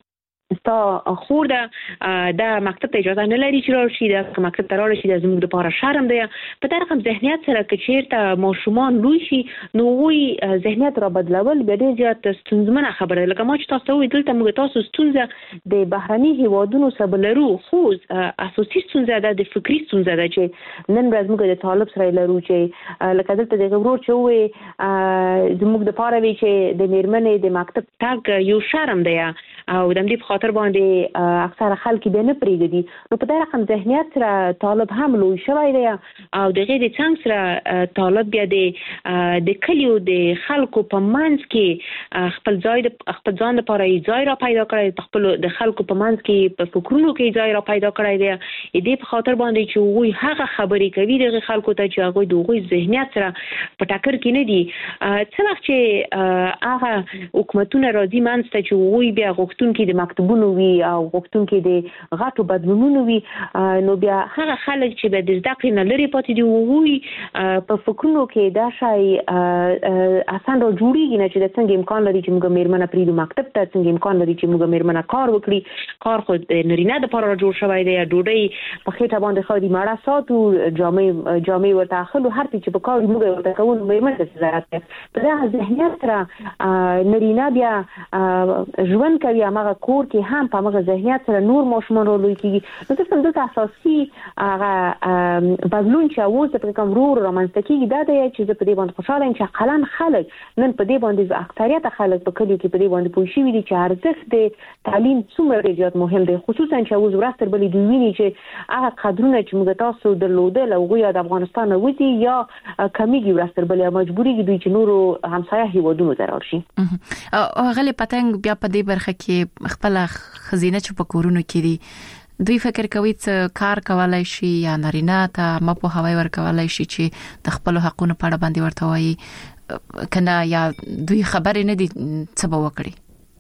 ستا خور ده د مکتب ته اجازه نه لري چې راشي د مکتب ته راشي د زموږ لپاره شرم دی په دغه رقم ذهنیت سره چې چیرته ماشومان لوی شي نو وی ذهنیت را بدلول به ډیر زیات ستونزمنه خبره ده. لکه ما چې تاسو ویل دلته موږ تاسو ستونزه د بهرني هیوادونو سره لرو خو اساسي ستونزه ده د فکری ستونزه ده چې نن ورځ موږ د طالب سره لرو چې لکه دلته د غوړو چې وي زموږ د پاره وی چې د میرمنې د مکتب تاګ یو شرم دی او د دې په خاطر باندې اکثر خلک به نه پریږدي. نو په دغه رقم ذهنیت سره طالب هم لوی شوی دی او د غیر څنګه سره طالب بیا د د کلیو د خلکو په منځ کې خپل ځای د خپل ځان لپاره ځای را پیدا کړی، خپل د خلکو په منځ کې په فکرونو کې ځای را پیدا کړی دی. دې په خاطر باندې چې وی هغه خبرې کوي د خلکو ته چې هغه د غوي ذهنیت سره په ټاکر کې نه دي. څه وخت چې هغه حکومتونه راځي منځ ته چې وی بیا غوښتونکي د مکتبونو وي او غوښتونکي د غټو بدلونونو وي نو بیا هغه خلک چې به د زده کړې نه لري پاتې دي وي په فکرونو کې دا شای اسان را جوړیږي نه چې د څنګه امکان لري چې موږ میرمنه پریدو مکتب ته، څنګه امکان لري چې موږ میرمنه کار وکړي. کار خو د نرینه د لپاره جوړ شوی دی، ډوډۍ په خېټه باندې خو دي ماړه ساتو، جامې جامې ورته اخلو، هر څه چې په کار موږ ورته کوو میرمنه ته ضرورت دی. په دغه ذهنیت سره نرینه بیا ژوند کوي هغه کور کې هم په هغه ذهنیت سره نور ماشومان لوی کیږي. نو تاسو د اساسي هغه بدلون چې اوس په کوم رور رامنځته کیږي دا دی چې په دې باندې خوشاله یم چې قلم خلک نن په دې باندې اکثریت خلک په کلیو کې په دې باندې پوه شوي دي چې ارزښت د تعلیم څومره زیات مهم دی، خصوصا چې اوس ورځ تر بلې دوی ویني چې هغه قدرونه چې موږ تاسو درلودل او غویا د افغانستان نه وځي یا کمیږي ورځ تر بلې مجبوري دوی چې نورو همسایه هیوادونو ته راشي. او غلې پتنګ بیا په دې برخه کې خپل خزینه چې په کورونو کې دي دوی فکر کوي چې کار کولای شي یا نارینه ته ما په هواي ور کولای شي چې د خپل حقونو په اړه باندې ورته وایي کنه یا دوی خبرې نه دي څه به وکړي.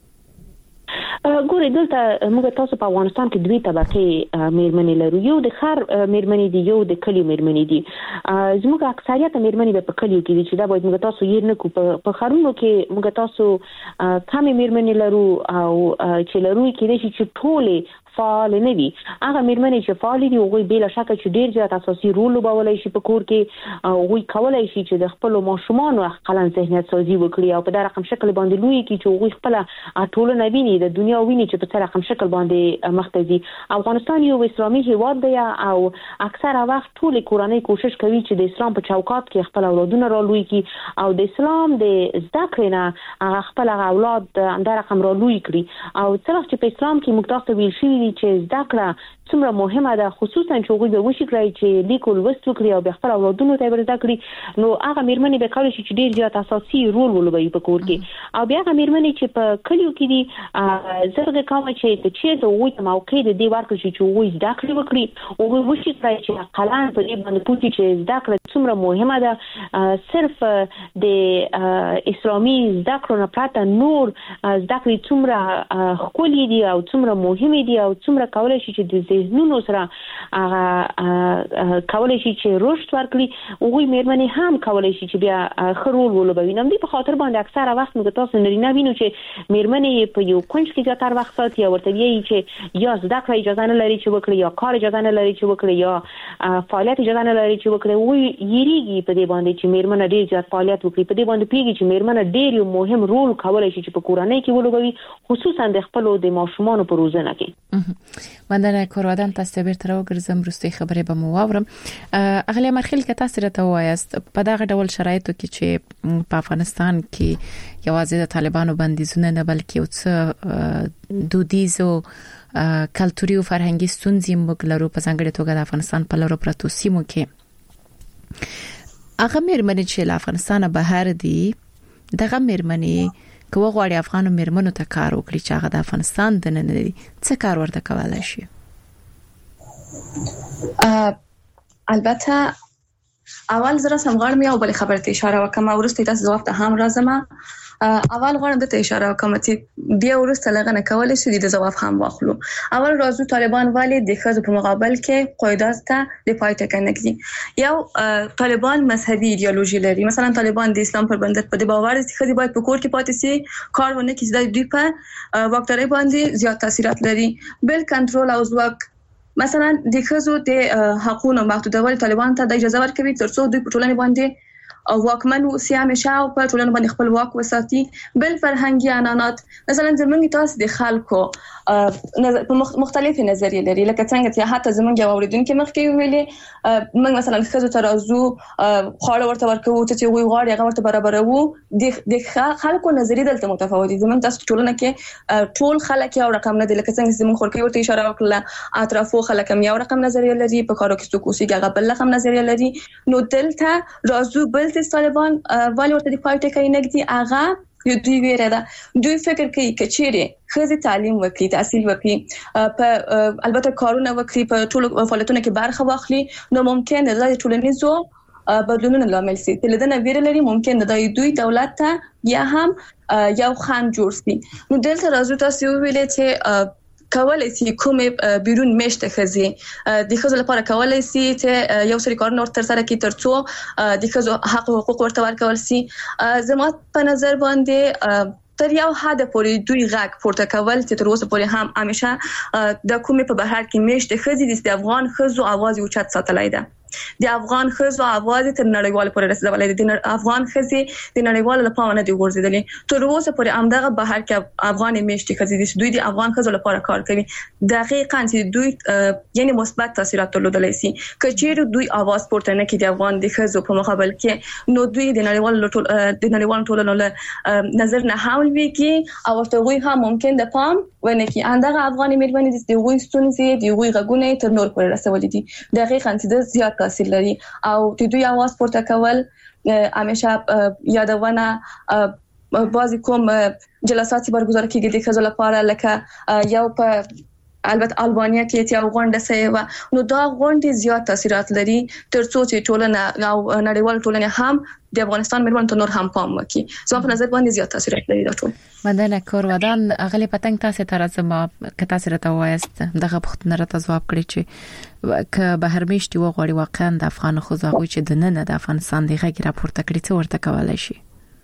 ګورې دلته موږ تاسو په افغانستان کې دوی طبقه میرمنې لرو، یو د خار میرمنې دي یو د کلیو میرمنې دي. زموږ اکثریت میرمنې په کلیو کې دي چې دا باید موږ تاسو یې نه کو په خارونو کې موږ تاسو کم میرمنې لرو او چې لرو کې دي چې ټوله فعال نه وي. هغه میرمنې چې فعال دي هغه بلا شک چې ډیر زیات اساسي رول لوبولای شي په کور کې، هغه کولای شي چې د خپل ماشومان خپل ذهنیت سازي وکړي او په دغه رقم شکل باندې لوی کی چې هغه خپل ټولنه ویني د دنیا ویني چې په سره رقم شکل باندې مختزي. افغانستان یو اسلامي هیواد دی او اکثره وخت ټول کورنۍ کوشش کوي چې د اسلام په چوکاټ کې خپل اولادونه را لوی کی او د اسلام د زده کړې نه خپل اولاد اندر رقم را لوی کړي. او څنګه چې په اسلام کې مقتصد ویل شي چې زده کړه څومره مهمه ده، خصوصا چې هغوی به وشي کړی چې لیک او لوست وکړي او خپل اولادونو ته ورزده کړي نو هغه میرمنې به کولای شي چې ډیر زیات اساسي رول ولوبوي په کور کې. او بیا هغه میرمنې چې په کلیو کې دي زرګه کوم چې د چیرته هغوی ته موقع د دې ورکړي چې هغوی زده کړې وکړي، هغوی وشي کړی چې قلم په دې باندې پوهې چې زده کړه څومره مهمه ده. صرف د اسلامي زده کړو نه پرته نور زده کړې څومره ښکلي دي او څومره مهمې دي او څومره کولای شي چې د ذهنونو سره هغه کولای شي چې رشد ورکړي. هغوی میرمنې هم کولای شي چې بیا ښه رول ولوبوي. نو دې په خاطر باندې اکثره وخت موږ تاسو نارینه وینو چې میرمنې په یو کونج کې زیاتره وخت ساتي او ورته وایي چې یا زده کړه اجازه نه لري چې وکړي یا کار اجازه نه لري چې وکړي یا فعالیت اجازه نه لري چې وکړي. وایي یریږي په دې باندې چې میرمنه ډیر زیات فعالیت وکړي، په دې باندې پیږي چې میرمنه ډیر یو مهم رول کولای شي چې په کورنۍ کې ولوبوي، خصوصا د خپل د ماشومان په روزنه کې. مننه کوروادان تاسو به تر وګرځم وروستي خبرې به مو واورم. اغلی مرخیل که تاسو راته وایست په دغه ډول شرایطو کې چې په افغانستان کې یوازې د طالبانو بندیزونه نه بلکې او څه دودیزو کلتوري او فرهنګي ستونزې موږ لرو په ځانګړي توګه د افغانستان په لورو پرتو سیمو کې هغه میرمنې چې له افغانستان بهر دي دغه میرمنې که وغواړي افغانو میرمنو ته کار وکړي چې هغه د افغانستان د نه دي څه کار ورته کولای شي؟ البته اول زره سم غواړم یو بل خبره ته اشاره وکم ورسته تاسو جواب ته هم راځم. اول غواړم د ته اشاره وکم چې بیا ورسته لغنه کولای شي د جواب هم واخلو. اول راځو طالبان ولی د خزو په مقابل کې قاعده ته د پای ټکنګي. یو طالبان مذهبي ایدئولوژي لري. مثلا طالبان د اسلام پر بنده په باور دي چې باید په کور کې پاتې سي، کار ونه کړي، د دوی په واکداري باندې زیات تاثیرات لري. بل کنټرول او ځواک، مثلا د خزو د حقوقو محدودول طالبان ته د اجازه ورکوي ترڅو دوی په ټولنه باندې او واکمن وسی همیشه او په ټولنه باندې خپل واک وساتي. بل فرهنګي عنعنات، مثلا زمونږ تاسو د خلکو په مختلفي نظریې لري، لکه څنګه چې حتی زمونږ اوریدونکو مخکې ویلي موږ مثلا خزو ترازو خاله ورته ورکو چې وی غواړي هغه ورته برابرو. د خلکو نظریې دلته متفاوت دي. زمونږ تاسو ټولنه کې ټول خلک یو رقم نه دي، لکه څنګه زمونږ خلک ورته اشاره وکړه اطرافو خلک هم یو رقم نظریه لري، په کارو کې څوک اوسي هغه بل رقم نظریه لري. نو دلته رازو بل طالبان والی ورته د پای ټکی نګدي هغه یو دوی ویره ده. دوی فکر کوي چې چیرې خزي تعلیم وکړي، تحصیل وکړي، په البته کارونه وکړي، په ټولو فعالیتونو کې برخه واخلي، نو ممکن د ټولنیزو بدلونونو لامل شي. تلدنه ویره لري ممکن د دوی دولت ته یا هم یو خان جوړ شي. نو دلته راځو تاسو ویلې چې کولای شي کومه بیرون میشته خزي د خزو لپاره کولای شي چې یو سری کارونه ورته سره کې ترڅو د خزو حق او حقوق ورته ورکول شي. زما په نظر باندې تر یو حد پورې دوی غږ پورته کول چې تر اوسه پورې هم همیشه د کومه په بهر کې میشته خزي د افغان خزو आवाज یو چت ساتلای ده. د افغان خزو आवाज تر نړیوال پورې رسیدلای دي. د افغان خزي د نړیوال لپاره نه دی ورزيدلې. تر اوسه پورې امدغه بهر کې افغان میشتي خزي دي دوی د افغان خزو لپاره کار کوي. دقیقاً چې دوی یعنی مثبت تاثیرات درلودلای شي. کچېر دوی आवाज پورته نه کړي د افغان د خزو په مقابل کې، نو دوی د نړیوال د نړیوال ټولنو له نظر نه حمل وکړي او ورته وی هم ممکن د پام ونه کې اندغه افغاني مېرمنې د دوی ستونزې د دوی غږونه تر نور پورې رسولې دي. دقیقاً چې د زیات تاثیر لري او د دوی आवाज پورته کول همیشه یادونه بعضی کوم جلسات برگزار کیږي د خزو لپاره، لکه یو په البته البانیا کې چې غونډه سوي و، نو دا غونډه زیات تاثیرات لري ترڅو چې ټولنه او نړیوال ټولنه هم د افغانستان مېرمن ته نور هم پام وکړي. زما په نظر باندې زیات تاثیرات لري دا ټول. مدنه کور ودان اغلی پتنګ تاسو ته راځم که تاسو راته وایست دغه پختنه راته جواب کړی چې ک بهر میشتي وغوړي واقعا د افغان خوځو چې د نن د افغانستان د غږ راپورته کړی څه ورته کولای شي؟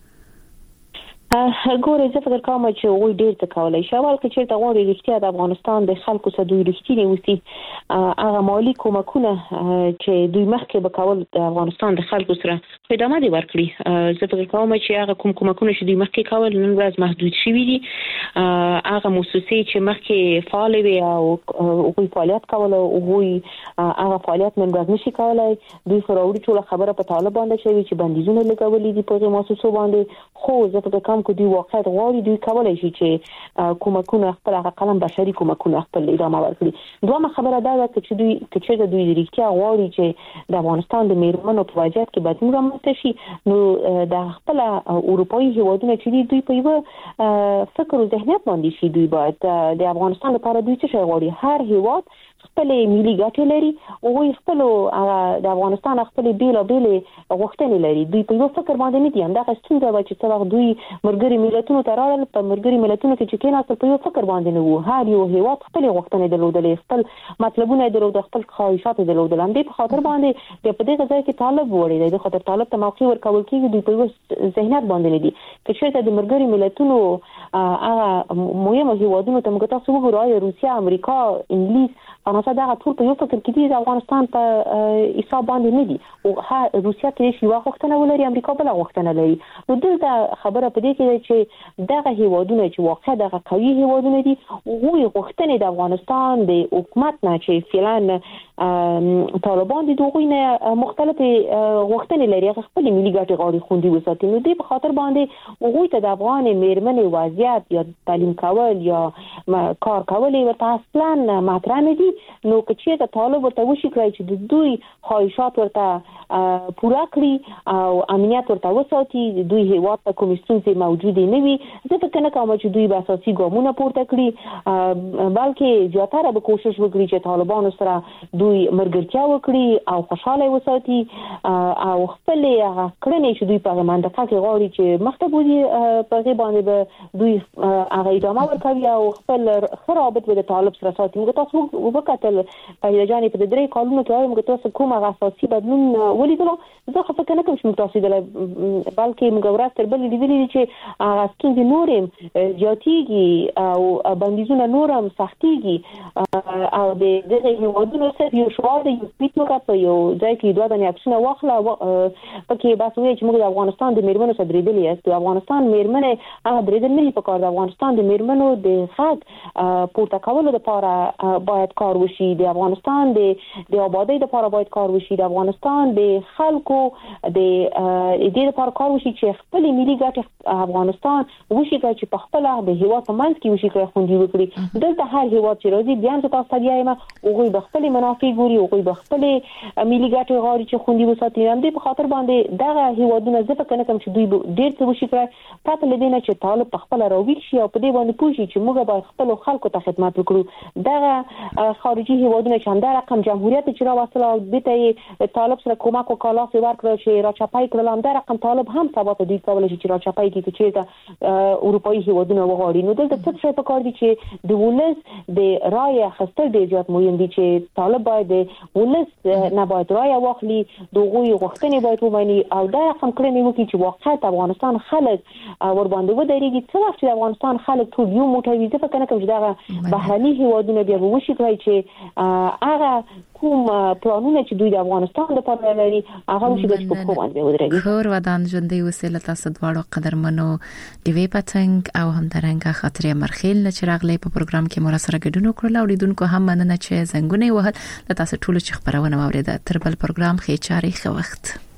ګورې زه فکر کوم چې وای ډیر څه کولای شي. اول کې چې غواړي رښتیا د افغانستان د خلکو سره دوی رښتینی وسی هغه مالی کومکونه چې دوی مخکې به کول د افغانستان د خلکو سره خدمت دی ورکړي. زه فکر کوم چې هغه کوم کومکونه چې دوی مخکې کول نن ورځ محدود شوي دي. هغه مؤسسې چې مخکې فعال وي او هغوی فعالیت کول او هغوی هغه فعالیت نن ورځ نشي کولای. دوی فراوري ټول خبره په طالب باندې شوی چې بندیزونه لګولې دي په مؤسسو باندې. خو زه فکر کوم که دوی واقعیت غواړي دوی کولای شي چې کومکونه خپل هغه قلم بشري کومکونه خپل ادامه ورکړي. دومره خبره دا ده چې دوی چې دوی د ریښتیا غواړي چې د افغانستان د میرمنو په وضعیت کې بدلون رامنځته شي، نو د خپل اروپאי هیوادونو چې دوی په یو فکر او ذهنیت باندې شي دوی باید د افغانستان لپاره دوی څه غواړي. هر هیواد خپل ملي ګټې لري او خپل د افغانستان خپل بیل بیل غوښتنې لري. دوی په یو فکر باندې نه دي. همدغه ستونزه و چې څنګه دوی مرګري ملتونو ته راغلل، په مرګري ملتونو کې چې کېناستل په یو فکر باندې نه وو. هر یو هیواد خپل غوښتنې درلودلې، خپل مطلبونه درلودل، خپل خواهشات درلودل. هم دې په خاطر باندې د په دې ځای کې طالب وړي دی، د خاطر طالب ته موقع ورکول کېږي. دوی په یو ذهنیت باندې نه دي چې چې د مرګري ملتونو هغه مهمه هیوادونو ته موږ تاسو وګورئ، روسیا، امریکا، انګلیس، فرانسه دا ټول په یو فکر کې دي. د افغانستان په حساب باندې نه دي. او روسیا کې شي وغوښتنه ولري، امریکا بل غوښتنه لري. نو دلته خبره په دې کې ده چې دغه هیوادونه چې واقع دغه قوي هیوادونه دي، هغوی غوښتنې د افغانستان د حکومت نه چې فعلا طالبان دي دوی نه مختلفه غوښتنې لري، خپل ملي ګټې غواړي خوندي وساتي. نو دې په خاطر باندې هغوی ته د افغان میرمنې وضعیت یا تعلیم کول یا کار کول ورته اصلا مطرح نه دي. نو که چیرته طالب ورته وشي کړی چې د دوی خواهشات ورته پوره کړي او امنیت ورته وساتي، دوی هیواد ته کوم ستونزې موجودې نه وي، زه فکر نه کوم چې دوی به اساسي ګامونه پورته کړي، بلکې زیاتره به کوشش وکړي چې طالبانو سره دوی مرګرتیا وکړي او خوشاله وساتي او خپل هغه کړنې چې دوی په منطقه کې غواړي چې مختبوزي په غي باندې به دوی هغه ادامه ورکوي او خپل خرابت به د طالب سره ساتي. موږ تاسو وکړل په جانب د درې کالونو کې موږ تاسو کوم هغه اساسي بدلون ولیدلو. زه خو فکر نه کوم چې موږ تاسو د بلکې موږ ورته بل لیدلې چې هغه ستونزې نورم جاتيږي او بندیزونه نورم سختيږي او د دغه هیوادونو سره یو شوال د یو پیټو کا په یو ځای کې دوه د اکشن واخله پکې بس وایي چې موږ د افغانستان د میرمنو سره درېدلې یو د افغانستان میرمنې هغه درېدل نه په کار د افغانستان د میرمنو د حق پورته کولو لپاره باید کار وشي. د افغانستان د د آبادی لپاره باید کار وشي. د افغانستان د خلکو د دې لپاره کار وشي چې خپل ملي ګټې افغانستان وشي چې په خپل د هیواد په منځ کې وشي چې خوندي وکړي. دلته هر هیواد چې راځي بیان څه تاسو ته وایم او غوي خپل منافع ګوري او غوي خپل ملي ګټې غواړي چې خوندي وساتي. هم دې په خاطر باندې دغه هیوادونه ځکه کنه کوم چې دوی ډېر څه وشي کړی پاتې لدینه چې طالب په خپل راویل شي او په دې باندې پوښي چې موږ باید خپل خلکو ته خدمت وکړو. دغه خارجي هیوادونه چې هم دا رقم جمهوریت چې را وصله او به طالب سره کومک وکاله سي ورکړل چې را چپای کړل هم دا رقم طالب هم سبا ته دوی کولای شي چې را چپای کې چې اروپאי هیوادونه وغواړي. نو دلته څه څه په کار دي چې د ولس د رای اخیستل ډېر زیات مهم دي چې طالب باید د ولس نه باید رای واخلي دغه غوښتنې باید ومني او دا رقم کړنې وکړي چې واقعا افغانستان خلک ور باندې ودرېږي. څه وخت چې افغانستان خلک ټول یو موټی وي ځکه کنه کوم چې دا بهرني هیوادونه بیا وشي کوي چې هغه کوم پلانونه چې دوی د افغانستان لپاره لري هغه وشي د په باندې ودرېږي. خور ودان ژوندۍ وسیله تاسو دواړو قدرمنو دیوی پتنګ او همدارنګه خاطرې مرخیل نه چراغلې په پروګرام کې مور سره ګډون وکړل او لیدونکو هم مننه چې زنګونه وهل. تاسو ټول چې خبرونه اوریده تر بل پروګرام خې چاري خو وخت